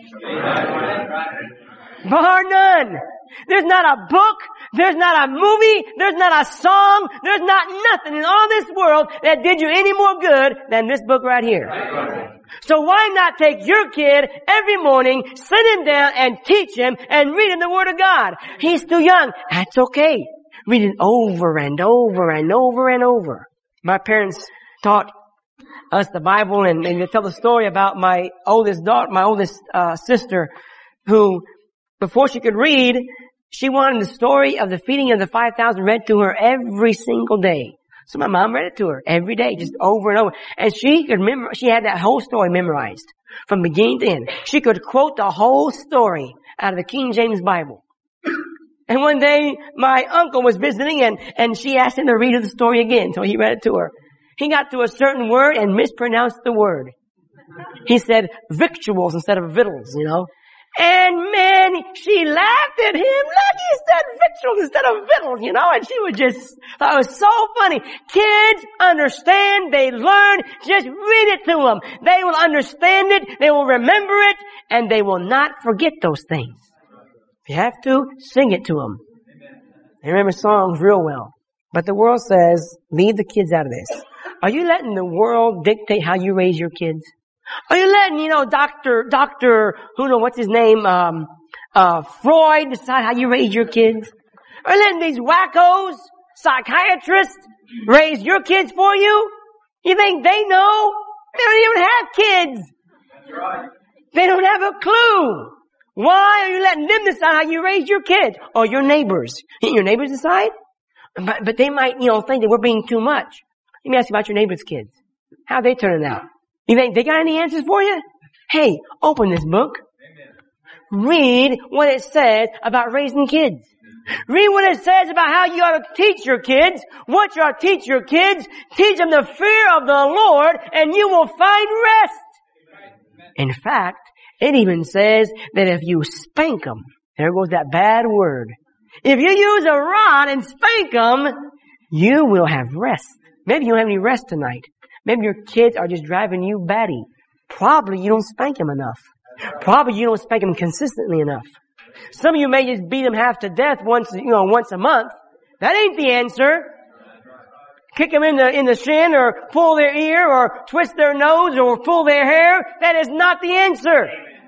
Bar none. There's not a book, there's not a movie, there's not a song, there's not nothing in all this world that did you any more good than this book right here. So why not take your kid every morning, sit him down and teach him and read him the Word of God? He's too young. That's okay. Read it over and over and over and over. My parents taught us the Bible, and, and they tell the story about my oldest daughter, my oldest uh, sister, who, before she could read, she wanted the story of the feeding of the five thousand read to her every single day. So my mom read it to her every day, just over and over. And she could remember, she had that whole story memorized from beginning to end. She could quote the whole story out of the King James Bible. And one day, my uncle was visiting, and, and she asked him to read her the story again, so he read it to her. He got to a certain word and mispronounced the word. He said victuals instead of victuals, you know. And man, she laughed at him. Look, he said victuals instead of victuals, you know, and she was just, thought it was so funny. Kids understand, they learn, just read it to them. They will understand it, they will remember it, and they will not forget those things. If you have to, sing it to them. They remember songs real well. But the world says, leave the kids out of this. Are you letting the world dictate how you raise your kids? Are you letting, you know, Doctor, Doctor, who knows what's his name, um, uh, Freud decide how you raise your kids? Are you letting these wackos, psychiatrists, raise your kids for you? You think they know? They don't even have kids. They don't have a clue. Why are you letting them decide how you raise your kids? Or your neighbors? Didn't your neighbors decide? But, but they might, you know, think that we're being too much. Let me ask you about your neighbor's kids. How they turning out? You think they got any answers for you? Hey, open this book. Read what it says about raising kids. Read what it says about how you ought to teach your kids, what you ought to teach your kids. Teach them the fear of the Lord, and you will find rest. In fact, it even says that if you spank them, there goes that bad word. If you use a rod and spank them, you will have rest. Maybe you don't have any rest tonight. Maybe your kids are just driving you batty. Probably you don't spank them enough. Probably you don't spank them consistently enough. Some of you may just beat them half to death once, you know, once a month. That ain't the answer. Kick them in the, in the shin or pull their ear or twist their nose or pull their hair. That is not the answer.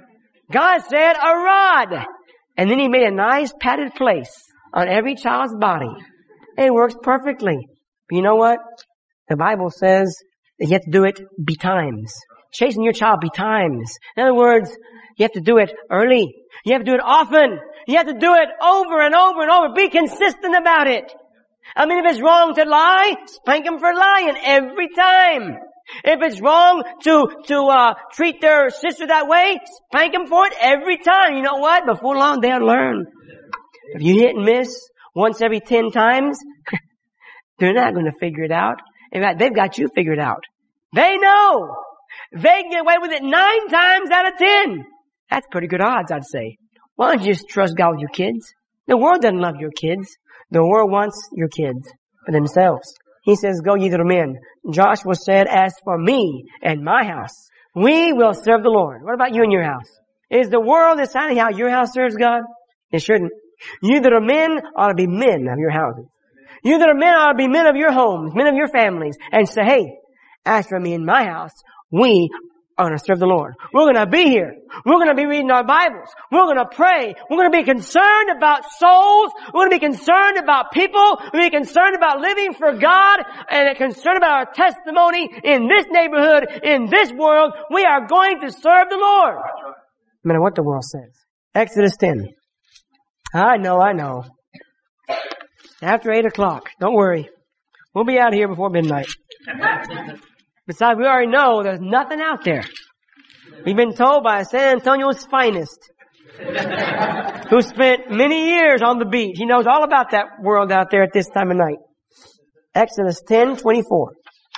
God said a rod. And then He made a nice padded place on every child's body. It works perfectly. But you know what? The Bible says that you have to do it betimes. Chasing your child betimes. In other words, you have to do it early. You have to do it often. You have to do it over and over and over. Be consistent about it. I mean, if it's wrong to lie, spank them for lying every time. If it's wrong to, to, uh, treat their sister that way, spank them for it every time. You know what? Before long, they'll learn. If you hit and miss once every ten times, they're not going to figure it out. In fact, they've got you figured out. They know. They can get away with it nine times out of ten. That's pretty good odds, I'd say. Why don't you just trust God with your kids? The world doesn't love your kids. The world wants your kids for themselves. He says, go ye to the men. Joshua said, as for me and my house, we will serve the Lord. What about you and your house? Is the world deciding how your house serves God? It shouldn't. You that are men ought to be men of your houses. You that are men ought to be men of your homes, men of your families, and say, hey, as for me and my house, we are going to serve the Lord. We're going to be here. We're going to be reading our Bibles. We're going to pray. We're going to be concerned about souls. We're going to be concerned about people. We're going to be concerned about living for God and concerned about our testimony in this neighborhood, in this world. We are going to serve the Lord. No matter what the world says. Exodus ten. I know, I know. After eight o'clock. Don't worry. We'll be out here before midnight. Besides, we already know there's nothing out there. We've been told by San Antonio's finest, who spent many years on the beach. He knows all about that world out there at this time of night. Exodus ten twenty-four.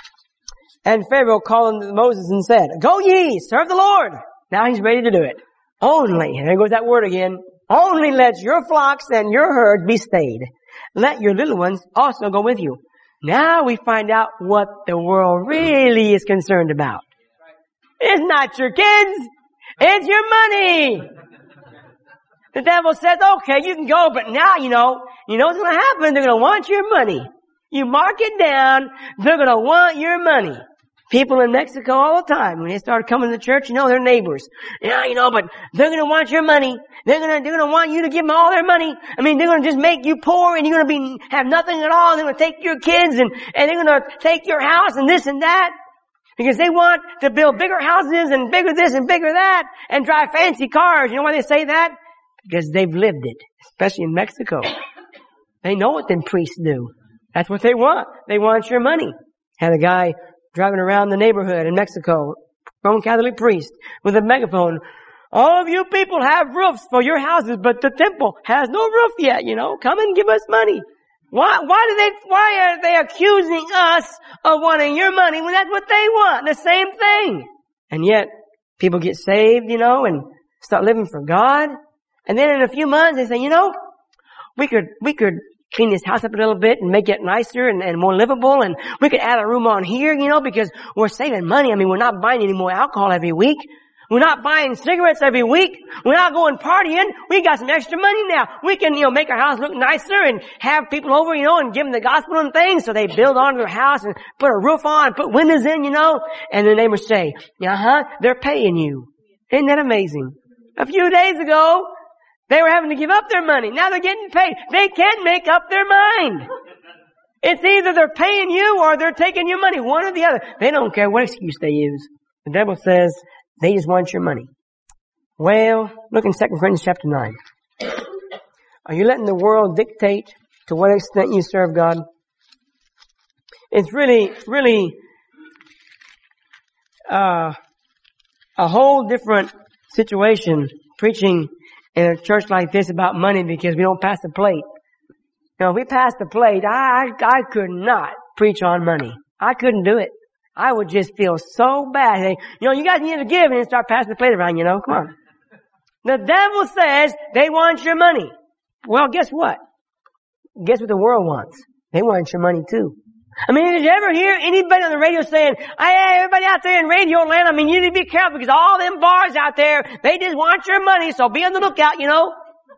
And Pharaoh called unto Moses and said, go ye, serve the Lord. Now he's ready to do it. Only, and there goes that word again, only let your flocks and your herds be stayed. Let your little ones also go with you. Now we find out what the world really is concerned about. It's not your kids. It's your money. The devil says, okay, you can go, but now, you know, you know what's going to happen? They're going to want your money. You mark it down. They're going to want your money. People in Mexico all the time, when they start coming to church, you know, they're neighbors. Yeah, you know, but they're going to want your money. They're going to, they're going to want you to give them all their money. I mean, they're going to just make you poor and you're going to be, have nothing at all. They're going to take your kids and, and they're going to take your house and this and that. Because they want to build bigger houses and bigger this and bigger that and drive fancy cars. You know why they say that? Because they've lived it, especially in Mexico. They know what them priests do. That's what they want. They want your money. Had a guy driving around the neighborhood in Mexico, Roman Catholic priest, with a megaphone. All of you people have roofs for your houses, but the temple has no roof yet, you know. Come and give us money. Why, why do they, why are they accusing us of wanting your money when that's what they want? The same thing. And yet, people get saved, you know, and start living for God. And then in a few months, they say, you know, we could, we could clean this house up a little bit and make it nicer and, and more livable, and we could add a room on here, you know, because we're saving money. I mean, we're not buying any more alcohol every week. We're not buying cigarettes every week. We're not going partying. We got some extra money now. We can, you know, make our house look nicer and have people over, you know, and give them the gospel and things. So they build onto their house and put a roof on, put windows in, you know. And the neighbors say, uh-huh, they're paying you. Isn't that amazing? A few days ago, they were having to give up their money. Now they're getting paid. They can't make up their mind. It's either they're paying you or they're taking your money. One or the other. They don't care what excuse they use. The devil says, They just want your money. Well, look in Second Corinthians chapter nine. Are you letting the world dictate to what extent you serve God? It's really, really uh, a whole different situation preaching in a church like this about money because we don't pass the plate. You know, if we pass the plate, I, I, I could not preach on money. I couldn't do it. I would just feel so bad. Hey, you know, you guys need to give and start passing the plate around, you know, come on. The devil says they want your money. Well, guess what? Guess what the world wants? They want your money too. I mean, did you ever hear anybody on the radio saying, hey, everybody out there in radio land, I mean, you need to be careful because all them bars out there, they just want your money, so be on the lookout, you know.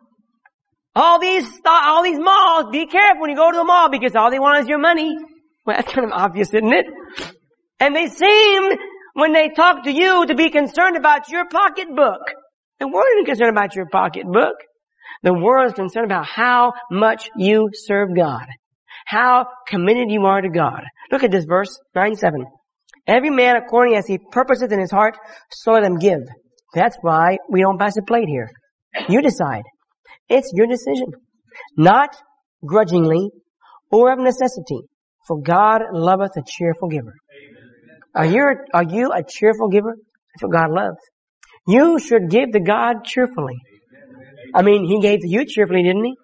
All these, all these malls, be careful when you go to the mall because all they want is your money. Well, that's kind of obvious, isn't it? And they seem, when they talk to you, to be concerned about your pocketbook. The world isn't concerned about your pocketbook. The world is concerned about how much you serve God. How committed you are to God. Look at this verse, nine seven. Every man according as he purposes in his heart, so let him give. That's why we don't pass a plate here. You decide. It's your decision. Not grudgingly or of necessity. For God loveth a cheerful giver. Are you, are you a cheerful giver? That's what God loves. You should give to God cheerfully. I mean, He gave to you cheerfully, didn't He?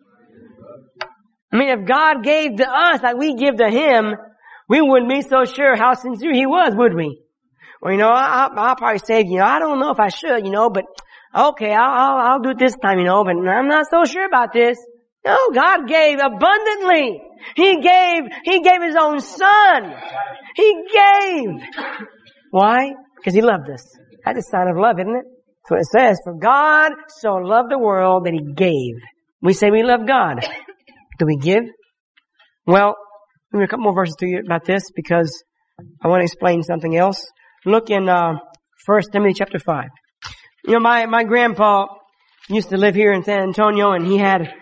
I mean, if God gave to us like we give to Him, we wouldn't be so sure how sincere He was, would we? Well, you know, I'll, I'll probably say, you know, I don't know if I should, you know, but okay, I'll, I'll, I'll do it this time, you know, but I'm not so sure about this. No, God gave abundantly. He gave, He gave His own Son. He gave. Why? Because He loved us. That's a sign of love, isn't it? That's what it says. For God so loved the world that He gave. We say we love God. Do we give? Well, let me a couple more verses to you about this because I want to explain something else. Look in uh First Timothy chapter five. You know, my my grandpa used to live here in San Antonio, and he had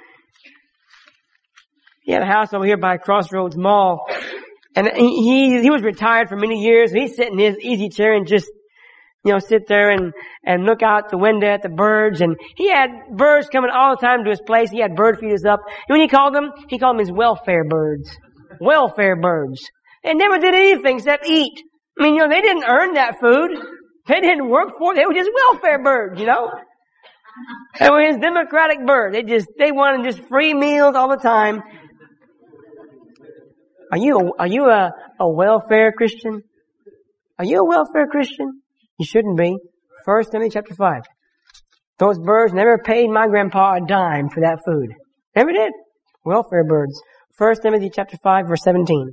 he had a house over here by Crossroads Mall, and he he, he was retired for many years. He'd sit in his easy chair and just you know sit there and and look out the window at the birds. And he had birds coming all the time to his place. He had bird feeders up. And when he called them, he called them his welfare birds. Welfare birds. They never did anything except eat. I mean, you know, they didn't earn that food. They didn't work for it. They were just welfare birds, you know. They were his democratic bird. They just, they wanted just free meals all the time. Are you, a, are you a, a welfare Christian? Are you a welfare Christian? You shouldn't be. First Timothy chapter five. Those birds never paid my grandpa a dime for that food. Never did. Welfare birds. First Timothy chapter five verse seventeen.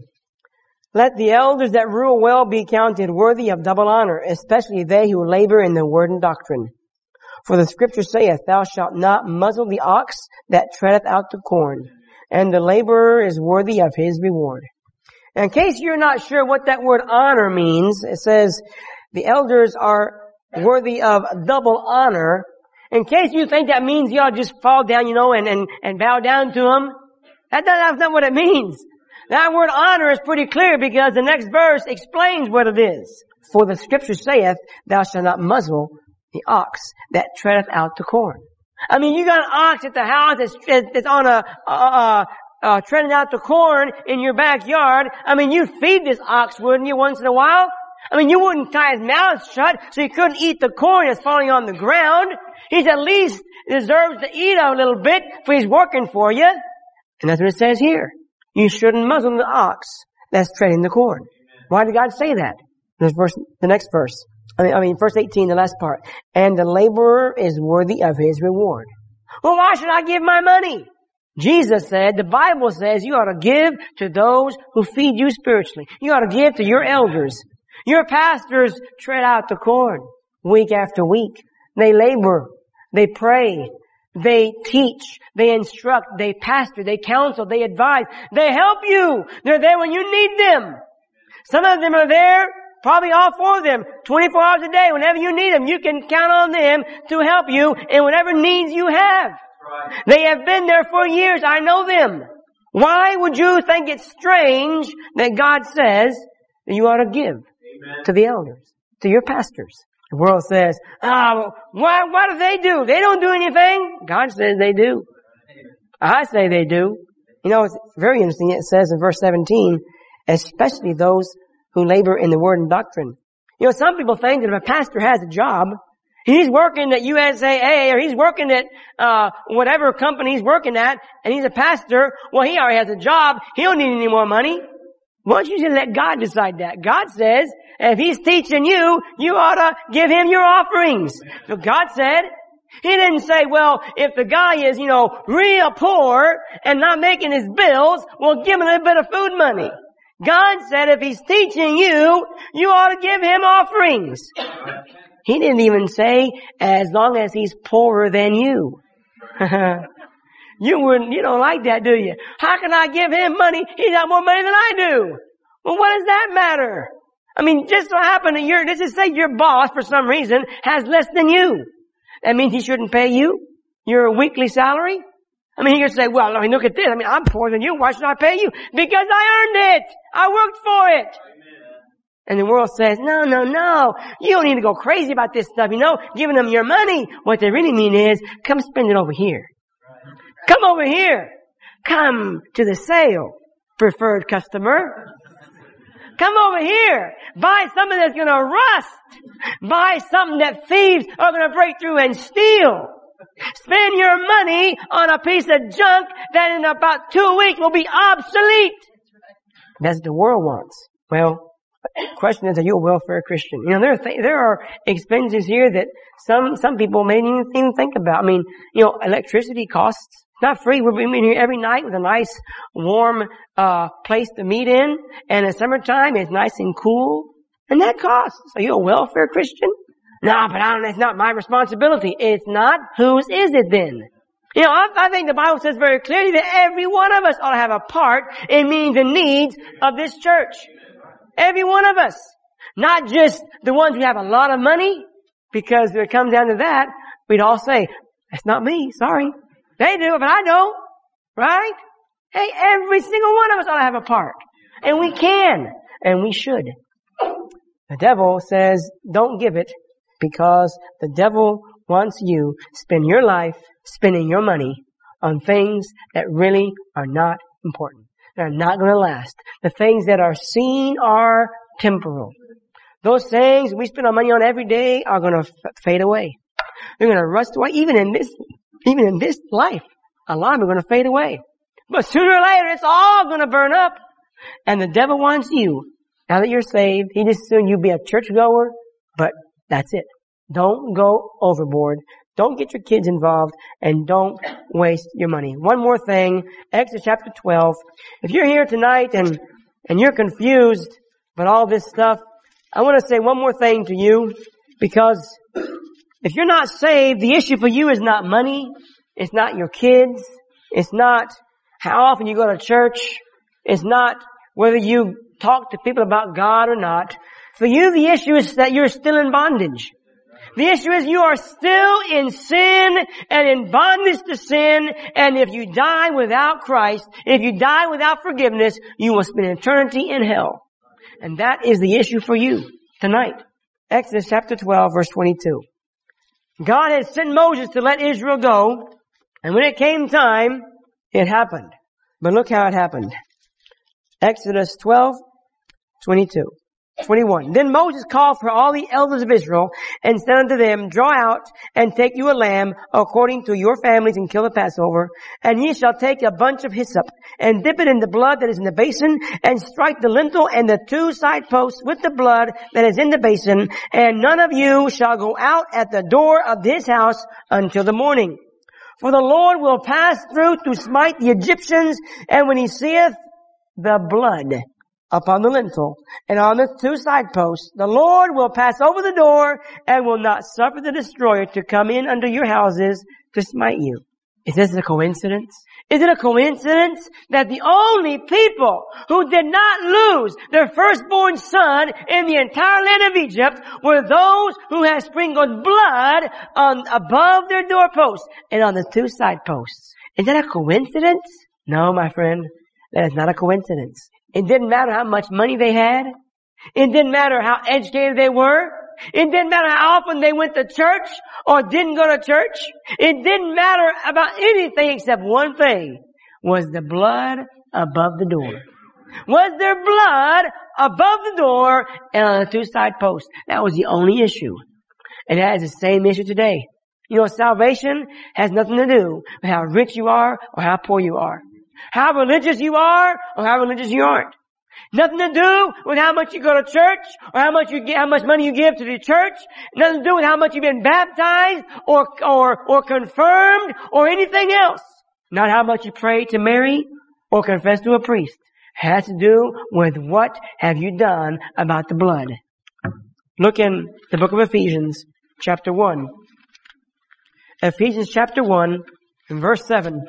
Let the elders that rule well be counted worthy of double honor, especially they who labor in the word and doctrine. For the scripture saith, thou shalt not muzzle the ox that treadeth out the corn, and the laborer is worthy of his reward. And in case you're not sure what that word honor means, it says the elders are worthy of double honor. In case you think that means you ought to just fall down, you know, and, and, and bow down to them, that, that's not what it means. That word honor is pretty clear because the next verse explains what it is. For the scripture saith, thou shalt not muzzle the ox that treadeth out the corn. I mean, you got an ox at the house that's, that's on a, uh, uh, treading out the corn in your backyard. I mean, you'd feed this ox, wouldn't you, once in a while? I mean, you wouldn't tie his mouth shut so he couldn't eat the corn that's falling on the ground. He's at least deserves to eat a little bit for he's working for you. And that's what it says here. You shouldn't muzzle the ox that's treading the corn. Why did God say that? This verse, the next verse. I mean, I mean, verse eighteen, the last part. And the laborer is worthy of his reward. Well, why should I give my money? Jesus said, the Bible says you ought to give to those who feed you spiritually. You ought to give to your elders. Your pastors tread out the corn week after week. They labor. They pray. They teach. They instruct. They pastor. They counsel. They advise. They help you. They're there when you need them. Some of them are there, probably all four of them, twenty-four hours a day. Whenever you need them, you can count on them to help you in whatever needs you have. Right. They have been there for years. I know them. Why would you think it's strange that God says that you ought to give Amen. To the elders, to your pastors? The world says, oh, why, what do they do? They don't do anything. God says they do. I say they do. You know, it's very interesting. It says in verse seventeen, especially those who labor in the word and doctrine. You know, some people think that if a pastor has a job, he's working at U S A A or he's working at uh whatever company he's working at, and he's a pastor, well, he already has a job. He don't need any more money. Why don't you just let God decide that? God says, if he's teaching you, you ought to give him your offerings. So God said. He didn't say, well, if the guy is, you know, real poor and not making his bills, well, give him a little bit of food money. God said if he's teaching you, you ought to give him offerings. He didn't even say, as long as he's poorer than you. You wouldn't, you don't like that, do you? How can I give him money? He's got more money than I do. Well, what does that matter? I mean, just so happen that you're, let's just say your boss, for some reason, has less than you. That means he shouldn't pay you your weekly salary? I mean, he could say, well, I mean, look at this. I mean, I'm poorer than you. Why should I pay you? Because I earned it. I worked for it. Amen. And the world says, no, no, no. You don't need to go crazy about this stuff, you know, giving them your money. What they really mean is, come spend it over here. Come over here. Come to the sale, preferred customer. Come over here. Buy something that's going to rust. Buy something that thieves are going to break through and steal. Spend your money on a piece of junk that in about two weeks will be obsolete. That's what the world wants. Well, the question is, are you a welfare Christian? You know, there are, th- there are expenses here that some, some people may even, even think about. I mean, you know, electricity costs. It's not free. We're in here every night with a nice, warm, uh, place to meet in. And in summertime, it's nice and cool. And that costs. Are you a welfare Christian? No, but I don't, it's not my responsibility. It's not. Whose is it then? You know, I, I think the Bible says very clearly that every one of us ought to have a part in meeting the needs of this church. Every one of us. Not just the ones who have a lot of money, because when it comes down to that, we'd all say, that's not me, sorry. They do, but I don't. Right? Hey, every single one of us ought to have a part. And we can. And we should. The devil says, don't give it, because the devil wants you to spend your life spending your money on things that really are not important. They're not going to last. The things that are seen are temporal. Those things we spend our money on every day are going to f- fade away. They're going to rust away. Even in this, even in this life, a lot of them are going to fade away. But sooner or later, it's all going to burn up. And the devil wants you, now that you're saved, he just assumes you be a churchgoer, but that's it. Don't go overboard. Don't get your kids involved, and don't waste your money. One more thing, Exodus chapter twelve. If you're here tonight and, and you're confused about all this stuff, I want to say one more thing to you, because if you're not saved, the issue for you is not money. It's not your kids. It's not how often you go to church. It's not whether you talk to people about God or not. For you, the issue is that you're still in bondage. The issue is you are still in sin and in bondage to sin, and if you die without Christ, if you die without forgiveness, you will spend eternity in hell. And that is the issue for you tonight. Exodus chapter twelve, verse twenty-two. God had sent Moses to let Israel go, and when it came time, it happened. But look how it happened. Exodus twelve, twenty-two. twenty-one. Then Moses called for all the elders of Israel and said unto them, draw out and take you a lamb according to your families and kill the Passover. And ye shall take a bunch of hyssop and dip it in the blood that is in the basin and strike the lintel and the two side posts with the blood that is in the basin. And none of you shall go out at the door of this house until the morning. For the Lord will pass through to smite the Egyptians, and when he seeth the blood upon the lintel and on the two side posts, the Lord will pass over the door and will not suffer the destroyer to come in under your houses to smite you. Is this a coincidence? Is it a coincidence that the only people who did not lose their firstborn son in the entire land of Egypt were those who had sprinkled blood on above their doorposts and on the two side posts? Is that a coincidence? No, my friend, that is not a coincidence. It didn't matter how much money they had. It didn't matter how educated they were. It didn't matter how often they went to church or didn't go to church. It didn't matter about anything except one thing. Was the blood above the door? Was there blood above the door and on the two side posts? That was the only issue. And that is the same issue today. You know, salvation has nothing to do with how rich you are or how poor you are. How religious you are or how religious you aren't. Nothing to do with how much you go to church or how much you get, how much money you give to the church. Nothing to do with how much you've been baptized or, or, or confirmed or anything else. Not how much you pray to Mary or confess to a priest. It has to do with what have you done about the blood. Look in the book of Ephesians, chapter one. Ephesians chapter one, verse seven.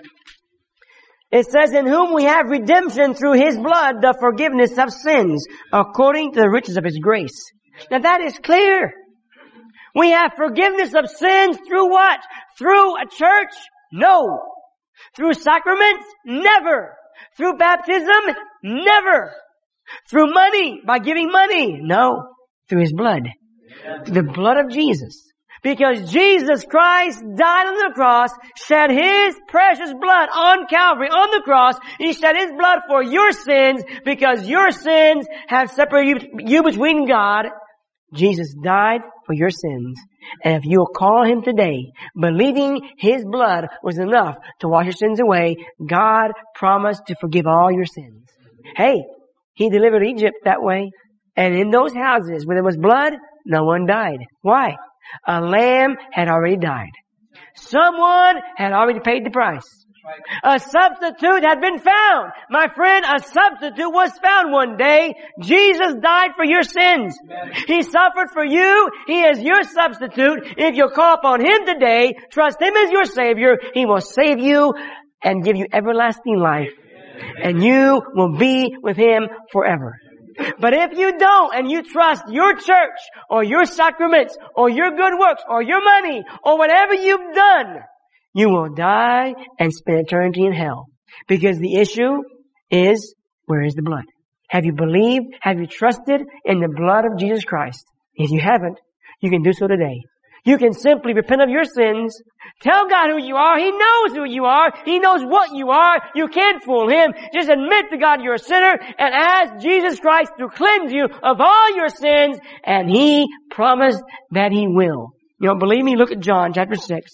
It says, in whom we have redemption through His blood, the forgiveness of sins, according to the riches of His grace. Now that is clear. We have forgiveness of sins through what? Through a church? No. Through sacraments? Never. Through baptism? Never. Through money? By giving money? No. Through His blood. The blood of Jesus. Because Jesus Christ died on the cross, shed His precious blood on Calvary, on the cross. He shed His blood for your sins because your sins have separated you between God. Jesus died for your sins. And if you'll call Him today, believing His blood was enough to wash your sins away, God promised to forgive all your sins. Hey, He delivered Egypt that way. And in those houses where there was blood, no one died. Why? A lamb had already died. Someone had already paid the price. A substitute had been found. My friend, a substitute was found one day. Jesus died for your sins. He suffered for you. He is your substitute. If you call upon Him today, trust Him as your Savior, He will save you and give you everlasting life. And you will be with Him forever. But if you don't and you trust your church or your sacraments or your good works or your money or whatever you've done, you will die and spend eternity in hell. Because the issue is, where is the blood? Have you believed? Have you trusted in the blood of Jesus Christ? If you haven't, you can do so today. You can simply repent of your sins. Tell God who you are. He knows who you are. He knows what you are. You can't fool Him. Just admit to God you're a sinner and ask Jesus Christ to cleanse you of all your sins. And He promised that He will. You don't believe me? Look at John chapter six.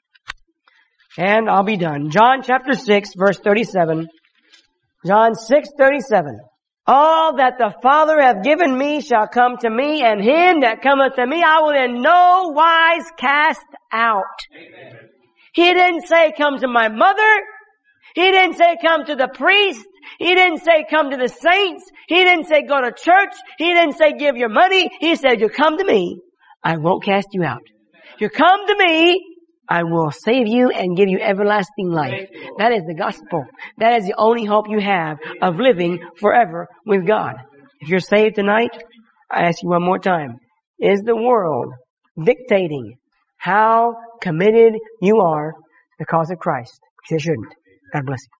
And I'll be done. John chapter six, verse thirty-seven. John six, thirty-seven. All that the Father hath given me shall come to me, and him that cometh to me I will in no wise cast out. Amen. He didn't say come to my mother. He didn't say come to the priest. He didn't say come to the saints. He didn't say go to church. He didn't say give your money. He said you come to me, I won't cast you out. You come to me, I will save you and give you everlasting life. That is the gospel. That is the only hope you have of living forever with God. If you're saved tonight, I ask you one more time. Is the world dictating how committed you are to the cause of Christ? It shouldn't. God bless you.